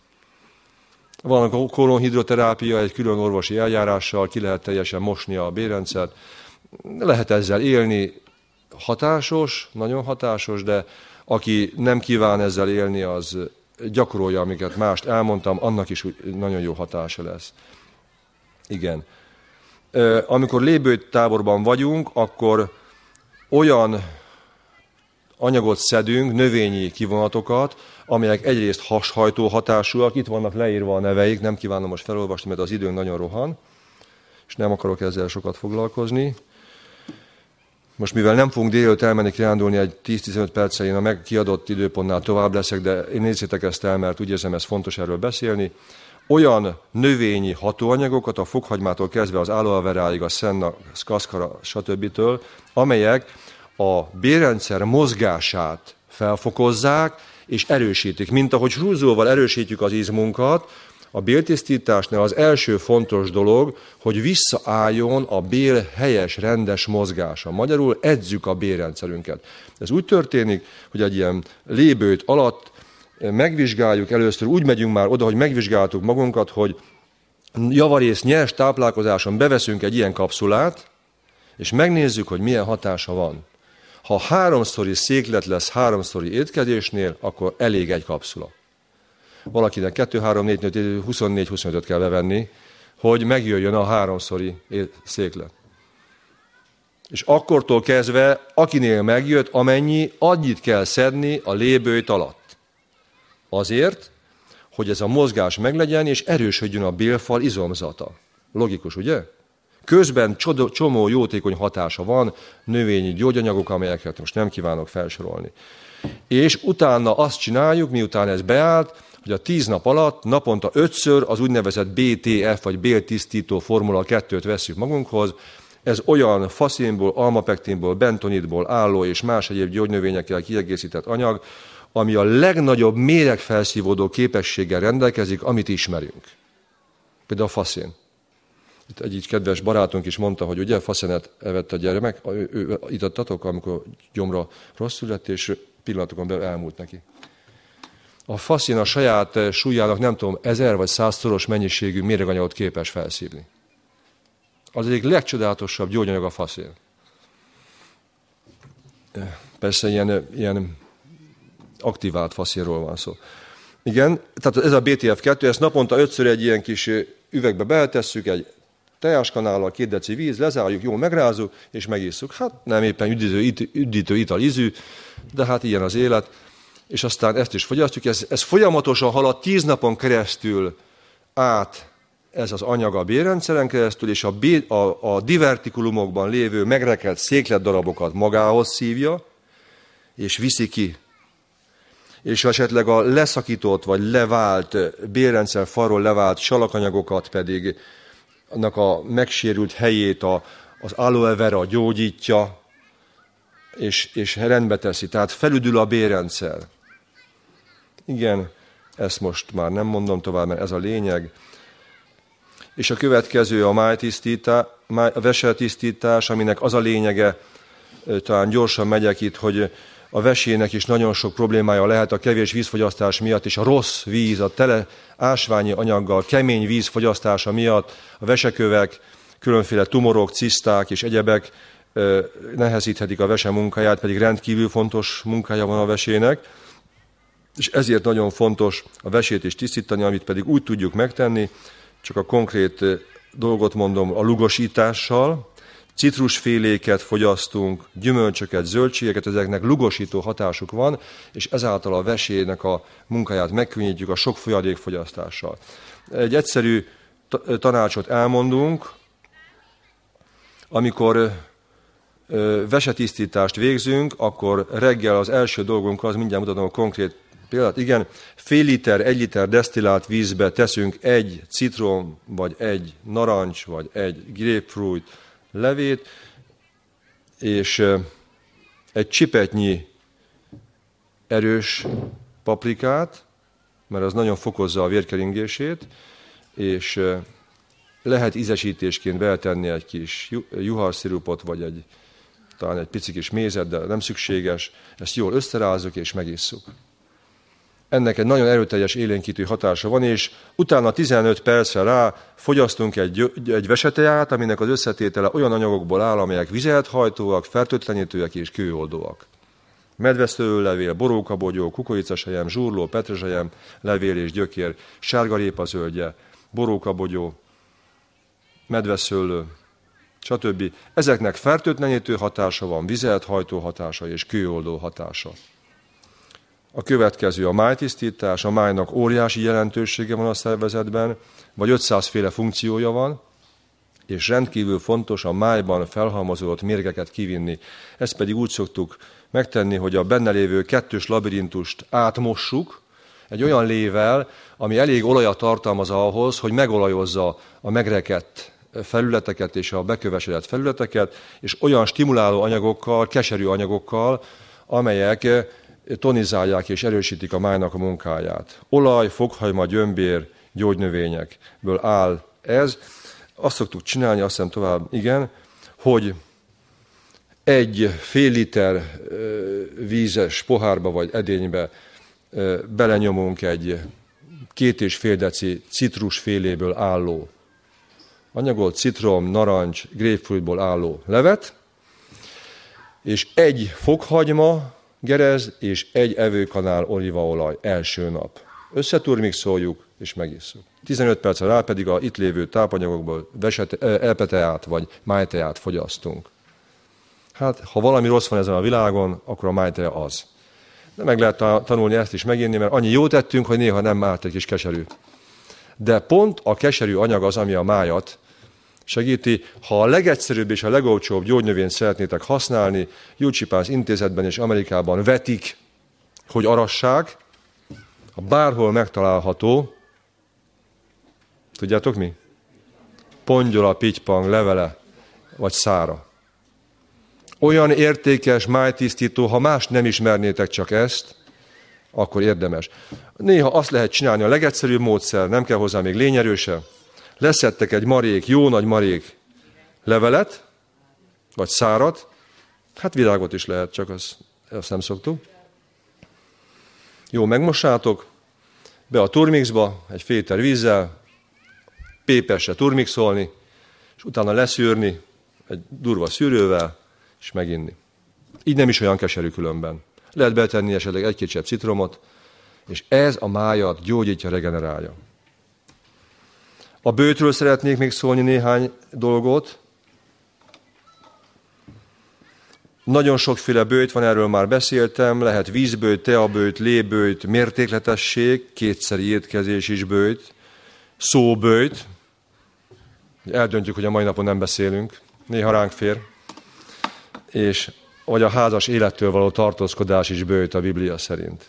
Van a kolonhidroterápia, egy külön orvosi eljárással ki lehet teljesen mosni a bélrendszert. Lehet ezzel élni, hatásos, nagyon hatásos, de aki nem kíván ezzel élni, az gyakorolja, amiket mást elmondtam, annak is nagyon jó hatása lesz. Igen. Amikor léböjt táborban vagyunk, akkor olyan anyagot szedünk, növényi kivonatokat, amelyek egyrészt hashajtó hatásúak, itt vannak leírva a neveik, nem kívánom most felolvasni, mert az időnk nagyon rohan, és nem akarok ezzel sokat foglalkozni. Most mivel nem fogunk délelőtt elmenni kirándulni egy tíz-tizenöt perccel, én a meg kiadott időpontnál tovább leszek, de én nézzétek ezt el, mert úgy érzem, ez fontos erről beszélni. Olyan növényi hatóanyagokat, a fokhagymától kezdve az aloe veráig, a szenna, kaszkara, stb. Amelyek a bélrendszer mozgását felfokozzák és erősítik. Mint ahogy húzóval erősítjük az izmunkat, a béltisztításnál az első fontos dolog, hogy visszaálljon a bél helyes, rendes mozgása. Magyarul edzük a bélrendszerünket. Ez úgy történik, hogy egy ilyen léböjt alatt megvizsgáljuk először, úgy megyünk már oda, hogy megvizsgáltuk magunkat, hogy javarész nyers táplálkozáson beveszünk egy ilyen kapszulát, és megnézzük, hogy milyen hatása van. Ha háromszori széklet lesz háromszori étkezésnél, akkor elég egy kapszula. Valakinek kettő, három, négy, négy, huszonnégy, huszonötöt kell bevenni, hogy megjöjjön a háromszori széklet. És akkortól kezdve, akinél megjött, amennyi, annyit kell szedni a léböjt alatt. Azért, hogy ez a mozgás meglegyen, és erősödjön a bélfal izomzata. Logikus, ugye? Közben csomó jótékony hatása van, növényi gyógyanyagok, amelyeket most nem kívánok felsorolni. És utána azt csináljuk, miután ez beállt, hogy a tíz nap alatt naponta ötször az úgynevezett bé té ef, vagy béltisztító formula kettőt vesszük magunkhoz. Ez olyan faszénból, almapektinból, bentonitból álló és más egyéb gyógynövényekkel kiegészített anyag, ami a legnagyobb méregfelszívódó képességgel rendelkezik, amit ismerünk. Például a faszén. Itt egy így kedves barátunk is mondta, hogy ugye faszénet evett a gyermek, ő, ő, itattatok, amikor gyomra rosszul lett, és pillanatokon belül elmúlt neki. A faszén a saját súlyának nem tudom, ezer vagy százszoros mennyiségű méreganyagot képes felszívni. Az egyik legcsodálatosabb gyógyanyag a faszén. Persze ilyen, ilyen aktivált faszínról van szó. Igen, tehát ez a bé té ef kettő, ezt naponta ötször egy ilyen kis üvegbe beletesszük, egy tejáskanállal, két deci víz, lezárjuk, jól megrázunk, és megisszuk. Hát nem éppen üdítő, üdítő ital ízű, de hát ilyen az élet. És aztán ezt is fogyasztjuk. Ez, ez folyamatosan halad tíz napon keresztül át ez az anyag a bélrendszeren keresztül, és a, bé, a, a divertikulumokban lévő megrekedt székletdarabokat magához szívja, és viszi ki. És esetleg a leszakított vagy levált, bélrendszer falról levált salakanyagokat pedig, annak a megsérült helyét a, az aloe vera gyógyítja, és, és rendbe teszi. Tehát felüdül a bélrendszer. Igen, ezt most már nem mondom tovább, mert ez a lényeg. És a következő a májtisztítás, máj, a veseltisztítás, aminek az a lényege, talán gyorsan megyek itt, hogy a vesének is nagyon sok problémája lehet a kevés vízfogyasztás miatt, és a rossz víz, a tele ásványi anyaggal, kemény víz fogyasztása miatt a vesekövek, különféle tumorok, ciszták és egyebek nehezíthetik a vese munkáját, pedig rendkívül fontos munkája van a vesének, és ezért nagyon fontos a vesét is tisztítani, amit pedig úgy tudjuk megtenni, csak a konkrét dolgot mondom, a lugosítással. Citrusféléket fogyasztunk, gyümölcsöket, zöldségeket, ezeknek lugosító hatásuk van, és ezáltal a vesének a munkáját megkönnyítjük a sok folyadékfogyasztással. Egy egyszerű tanácsot elmondunk, amikor vesetisztítást végzünk, akkor reggel az első dolgunk az, mindjárt mutatom a konkrét példát, igen, fél liter, egy liter desztillált vízbe teszünk egy citrom, vagy egy narancs, vagy egy grapefruit levét, és egy csipetnyi erős paprikát, mert az nagyon fokozza a vérkeringését, és lehet ízesítésként beletenni egy kis juharszirupot, vagy egy, talán egy pici kis mézet, de nem szükséges. Ezt jól összerázzuk és megisszuk. Ennek egy nagyon erőteljes élénkítő hatása van, és utána tizenöt percre rá fogyasztunk egy, egy veseteját, aminek az összetétele olyan anyagokból áll, amelyek vizelethajtóak, fertőtlenítőek és kőoldóak. Medveszőlevél, borókabogyó, kukoricaselyem, zsurló, petrezselyem, levél és gyökér, sárgarépazöldje, borókabogyó, medveszőlő, stb. Ezeknek fertőtlenítő hatása van, vizelethajtó hatása és kőoldó hatása. A következő a májtisztítás, a májnak óriási jelentősége van a szervezetben, vagy ötszáz féle funkciója van, és rendkívül fontos a májban felhalmozódott mérgeket kivinni. Ezt pedig úgy szoktuk megtenni, hogy a benne lévő kettős labirintust átmossuk egy olyan lével, ami elég olajat tartalmaz ahhoz, hogy megolajozza a megrekedt felületeket és a bekövesedett felületeket, és olyan stimuláló anyagokkal, keserű anyagokkal, amelyek tonizálják és erősítik a májnak a munkáját. Olaj, fokhagyma, gyömbér, gyógynövényekből áll ez. Azt szoktuk csinálni, azt hiszem tovább, igen, hogy egy fél liter vízes pohárba vagy edénybe belenyomunk egy két és fél deci citrusféléből álló anyagot, citrom, narancs, grapefruitból álló levet, és egy fokhagyma gerez és egy evőkanál olívaolaj első nap. Összeturmixoljuk és megisszuk. tizenöt percre rá pedig a itt lévő tápanyagokból elpeteát vagy májteát fogyasztunk. Hát, ha valami rossz van ezen a világon, akkor a májtea az. De meg lehet tanulni ezt is meginni, mert annyi jót tettünk, hogy néha nem árt egy kis keserű. De pont a keserű anyag az, ami a májat segíti. Ha a legegyszerűbb és a legolcsóbb gyógynövényt szeretnétek használni, Gyógycsipász intézetben és Amerikában vetik, hogy arassák, a bárhol megtalálható, tudjátok mi? Pongyola, pittypang, levele vagy szára. Olyan értékes májtisztító, ha más nem ismernétek csak ezt, akkor érdemes. Néha azt lehet csinálni, a legegyszerűbb módszer, nem kell hozzá még lényerőse. Leszedtek egy marék, jó nagy marék levelet, vagy szárat, hát virágot is lehet, csak azt, azt nem szoktuk. Jó, megmossátok, be a turmixba, egy fél liter vízzel, pépesre turmixolni, és utána leszűrni egy durva szűrővel, és meginni. Így nem is olyan keserű különben. Lehet betenni esetleg egy-két csepp citromot, és ez a májat gyógyítja, regenerálja. A bőtről szeretnék még szólni néhány dolgot. Nagyon sokféle bőjt van, erről már beszéltem, lehet vízbőjt, teabőjt, lébőjt, mértékletesség, kétszeri étkezés is bőjt, szóbőjt. Eldöntjük, hogy a mai napon nem beszélünk, néha ránk fér. És vagy a házas élettől való tartózkodás is bőjt a Biblia szerint.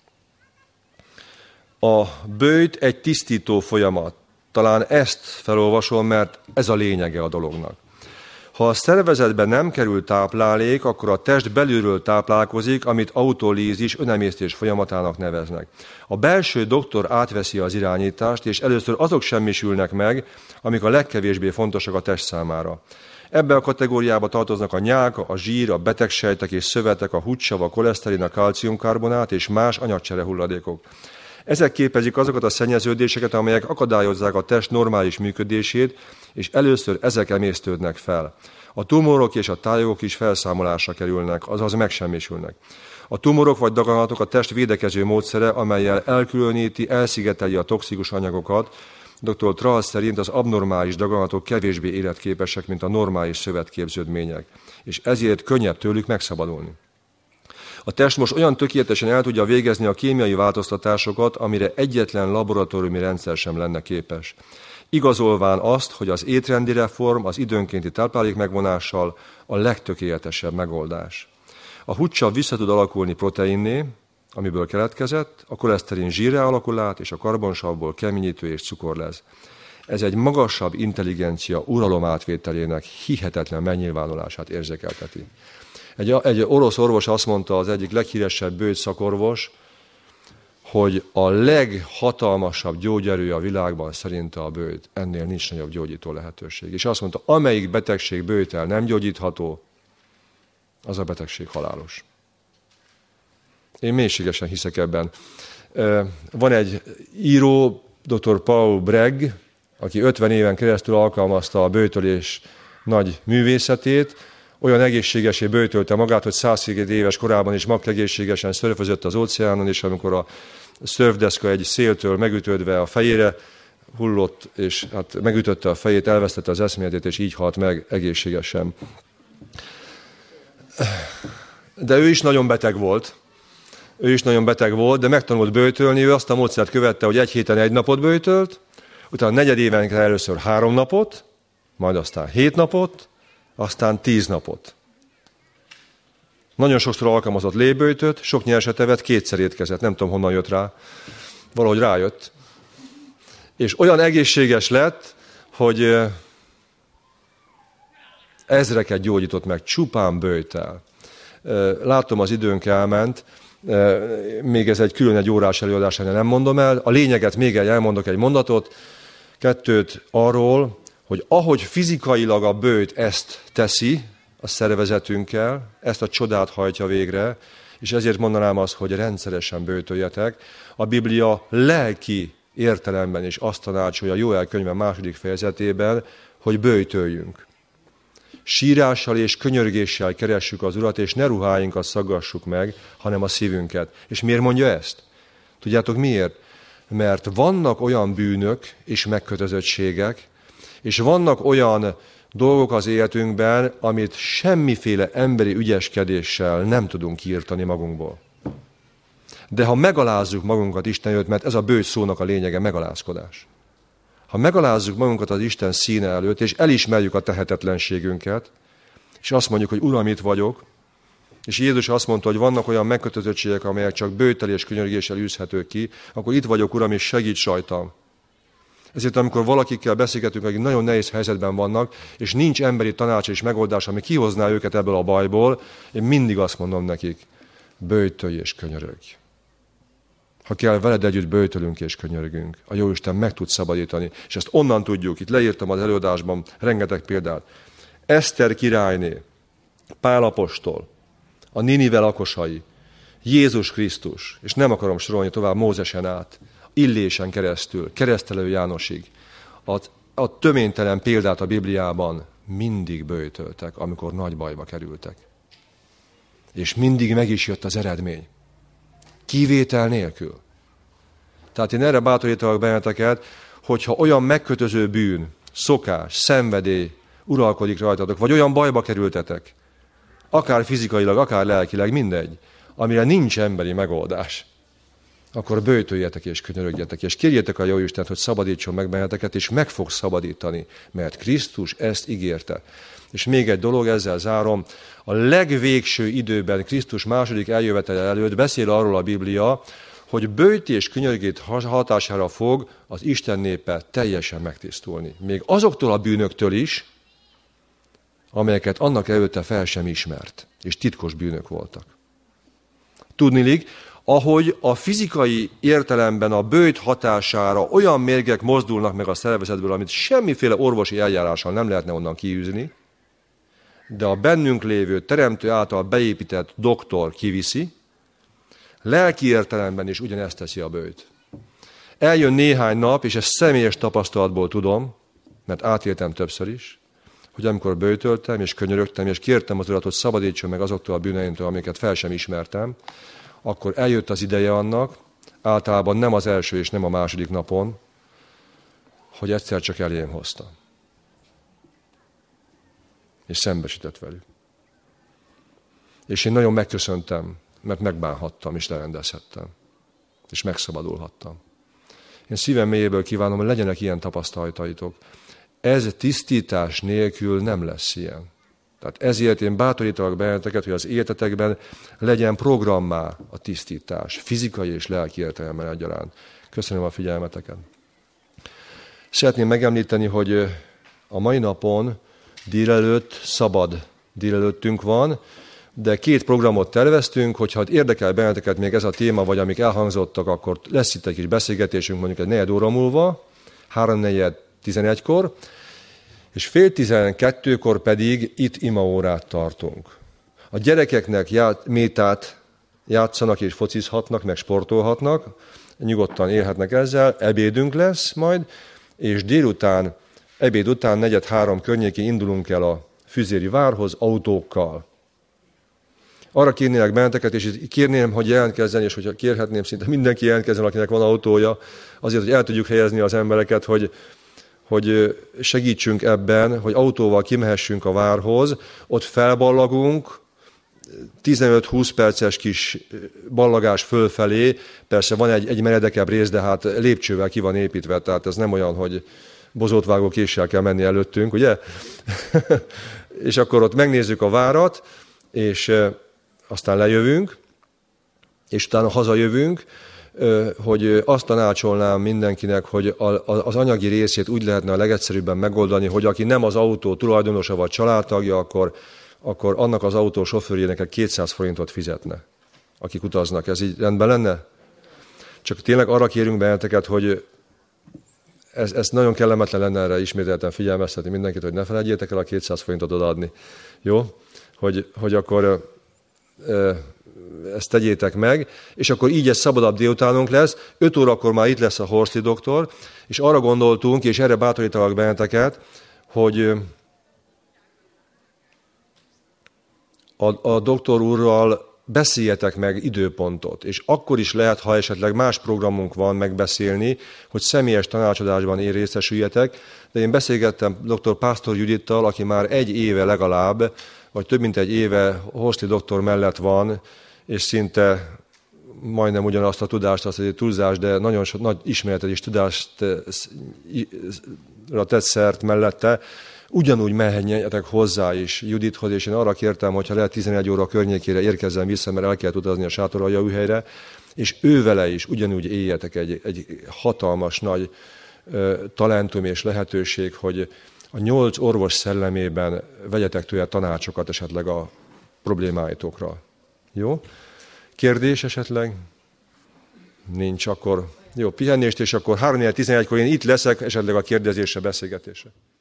A bőjt egy tisztító folyamat. Talán ezt felolvasom, mert ez a lényege a dolognak. Ha a szervezetben nem kerül táplálék, akkor a test belülről táplálkozik, amit autolízis, önemésztés folyamatának neveznek. A belső doktor átveszi az irányítást, és először azok semmisülnek meg, amik a legkevésbé fontosak a test számára. Ebbe a kategóriába tartoznak a nyák, a zsír, a betegsejtek és szövetek, a húgysav, a koleszterin, a kalciumkarbonát és más anyagcsere hulladékok. Ezek képezik azokat a szennyeződéseket, amelyek akadályozzák a test normális működését, és először ezek emésztődnek fel. A tumorok és a tályogok is felszámolásra kerülnek, azaz megsemmisülnek. A tumorok vagy daganatok a test védekező módszere, amellyel elkülöníti, elszigeteli a toxikus anyagokat. doktor Trall szerint az abnormális daganatok kevésbé életképesek, mint a normális szövetképződmények, és ezért könnyebb tőlük megszabadulni. A test most olyan tökéletesen el tudja végezni a kémiai változtatásokat, amire egyetlen laboratóriumi rendszer sem lenne képes. Igazolván azt, hogy az étrendi reform az időnkénti táplálék megvonással a legtökéletesebb megoldás. A húgysav vissza tud alakulni proteinné, amiből keletkezett, a koleszterin zsírrá alakul át, és a karbonsavból keményítő és cukor lesz. Ez egy magasabb intelligencia uralom átvételének hihetetlen megnyilvánulását érzékelteti. Egy, egy orosz orvos azt mondta, az egyik leghíresebb bőjt szakorvos, hogy a leghatalmasabb gyógyerő a világban szerinte a bőjt, ennél nincs nagyobb gyógyító lehetőség. És azt mondta, amelyik betegség bőjttel nem gyógyítható, az a betegség halálos. Én mélységesen hiszek ebben. Van egy író, doktor Paul Bragg, aki ötven éven keresztül alkalmazta a bőjtölés nagy művészetét, olyan egészségesé bőjtölte magát, hogy százhét éves korában is magegészségesen szörfözött az óceánon, és amikor a szörfdeszka egy széltől megütődve a fejére hullott, és hát megütötte a fejét, elvesztette az eszméletét, és így halt meg egészségesen. De ő is nagyon beteg volt. Ő is nagyon beteg volt, de megtanult bőjtölni. Ő azt a módszert követte, hogy egy héten egy napot bőjtölt, utána negyed évenként először három napot, majd aztán hét napot, aztán tíz napot. Nagyon sokszor alkalmazott lébőjtöt, sok nyersetevet, kétszer étkezett, nem tudom honnan jött rá, valahogy rájött. És olyan egészséges lett, hogy ezreket gyógyított meg csupán bőjttel. Látom, az időnk elment, még ez egy külön egy órás előadás, nem mondom el. A lényeget még egy elmondok egy mondatot, kettőt arról, hogy ahogy fizikailag a bőjt ezt teszi a szervezetünkkel, ezt a csodát hajtja végre, és ezért mondanám azt, hogy rendszeresen bőjtöljetek. A Biblia lelki értelemben is azt tanácsolja Jóel könyve második fejezetében, hogy bőjtöljünk. Sírással és könyörgéssel keressük az Urat, és ne ruháinkat szaggassuk meg, hanem a szívünket. És miért mondja ezt? Tudjátok miért? Mert vannak olyan bűnök és megkötözöttségek, és vannak olyan dolgok az életünkben, amit semmiféle emberi ügyeskedéssel nem tudunk kiirtani magunkból. De ha megalázzuk magunkat Isten előtt, mert ez a bőjt szónak a lényege, megalázkodás. Ha megalázzuk magunkat az Isten színe előtt, és elismerjük a tehetetlenségünket, és azt mondjuk, hogy Uram, itt vagyok, és Jézus azt mondta, hogy vannak olyan megkötözöttségek, amelyek csak bőjttel és könyörgéssel űzhetők ki, akkor itt vagyok, Uram, és segíts rajtam. Ezért amikor valakikkel beszélgetünk, akik nagyon nehéz helyzetben vannak, és nincs emberi tanács és megoldás, ami kihozná őket ebből a bajból, én mindig azt mondom nekik, bőjtölj és könyörögj. Ha kell, veled együtt bőjtölünk és könyörgünk. A Jóisten meg tud szabadítani. És ezt onnan tudjuk, itt leírtam az előadásban rengeteg példát. Eszter királyné, Pál apostol, a Ninive lakosai, Jézus Krisztus, és nem akarom sorolni tovább Mózesen át, Illésen keresztül, Keresztelő Jánosig. A, a töménytelen példát a Bibliában mindig bőjtöltek, amikor nagy bajba kerültek. És mindig meg is jött az eredmény. Kivétel nélkül. Tehát én erre bátorítalak benneteket, hogyha olyan megkötöző bűn, szokás, szenvedély uralkodik rajtatok, vagy olyan bajba kerültetek, akár fizikailag, akár lelkileg, mindegy, amire nincs emberi megoldás, akkor böjtöljetek és könyörögjetek, és kérjétek a jó Istent, hogy szabadítson meg benneteket, és meg fog szabadítani, mert Krisztus ezt ígérte. És még egy dolog, ezzel zárom, a legvégső időben, Krisztus második eljövetele előtt beszél arról a Biblia, hogy böjt és könyörgét hatására fog az Isten népe teljesen megtisztulni. Még azoktól a bűnöktől is, amelyeket annak előtte fel sem ismert, és titkos bűnök voltak. Tudniillik, ahogy a fizikai értelemben a böjt hatására olyan mérgek mozdulnak meg a szervezetből, amit semmiféle orvosi eljárással nem lehetne onnan kiűzni, de a bennünk lévő teremtő által beépített doktor kiviszi, lelki értelemben is ugyanezt teszi a böjt. Eljön néhány nap, és ezt személyes tapasztalatból tudom, mert átéltem többször is, hogy amikor böjtöltem, és könyörögtem, és kértem az Urat, hogy szabadítson meg azoktól a bűneimtől, amiket fel sem ismertem, akkor eljött az ideje annak, általában nem az első és nem a második napon, hogy egyszer csak elém hozta. És szembesített velük. És én nagyon megköszöntem, mert megbánhattam, és lerendezhettem. És megszabadulhattam. Én szívem mélyéből kívánom, hogy legyenek ilyen tapasztalataitok. Ez tisztítás nélkül nem lesz ilyen. Tehát ezért én bátorítalak benneteket, hogy az életetekben legyen programmá a tisztítás, fizikai és lelki értelemben egyaránt. Köszönöm a figyelmeteket. Szeretném megemlíteni, hogy a mai napon délelőtt szabad délelőttünk van, de két programot terveztünk, hogyha érdekel benneteket még ez a téma, vagy amik elhangzottak, akkor lesz itt egy kis beszélgetésünk mondjuk egy negyed óra múlva, háromnegyed tizenegykor, és fél tizenkettőkor pedig itt imaórát tartunk. A gyerekeknek ját, métát játszanak és focizhatnak, meg sportolhatnak, nyugodtan élhetnek ezzel, ebédünk lesz majd, és délután, ebéd után negyed három környékén indulunk el a Füzéri várhoz autókkal. Arra kérnélek benneteket, és kérném, hogy jelentkezzen, és hogyha kérhetném, szinte mindenki jelentkezzen, akinek van autója, azért, hogy el tudjuk helyezni az embereket, hogy, hogy segítsünk ebben, hogy autóval kimehessünk a várhoz, ott felballagunk, tizenöt-húsz perces kis ballagás fölfelé, persze van egy, egy meredekebb rész, de hát lépcsővel ki van építve, tehát ez nem olyan, hogy bozótvágó késsel kell menni előttünk, ugye? És akkor ott megnézzük a várat, és aztán lejövünk, és utána hazajövünk, hogy azt tanácsolnám mindenkinek, hogy az anyagi részét úgy lehetne a legegyszerűbben megoldani, hogy aki nem az autó tulajdonosa vagy családtagja, akkor, akkor annak az autó sofőrjének kétszáz forintot fizetne, akik utaznak. Ez így rendben lenne? Csak tényleg arra kérünk benneteket, hogy ez, ez nagyon kellemetlen lenne erre ismételten figyelmeztetni mindenkit, hogy ne felejtjétek el a kétszáz forintot odaadni. Jó? Hogy, hogy akkor ezt tegyétek meg, és akkor így egy szabadabb délutánunk lesz. öt órakor már itt lesz a Horszti doktor, és arra gondoltunk, és erre bátorítalak benneteket, hogy a, a doktor úrral beszéljetek meg időpontot, és akkor is lehet, ha esetleg más programunk van megbeszélni, hogy személyes tanácsadásban én részesüljetek, de én beszélgettem dr. Pásztor Judittal, aki már egy éve legalább, vagy több mint egy éve Horszti doktor mellett van, és szinte majdnem ugyanazt a tudást, azt egy túlzás, de nagyon sok nagy ismeretet és tudást tett szert mellette, ugyanúgy mehetjetek hozzá is Judithoz, és én arra kértem, hogy ha lehet tizenegy óra környékére érkezzen vissza, mert el kell utazni a sátoraljaújhelyre, és ővele is ugyanúgy éljetek egy, egy hatalmas nagy uh, talentum és lehetőség, hogy a nyolc orvos szellemében vegyetek tőle tanácsokat esetleg a problémáitokra. Jó? Kérdés esetleg? Nincs, akkor jó, pihennést, és akkor három tizenegykor én itt leszek, esetleg a kérdezésre, beszélgetésre.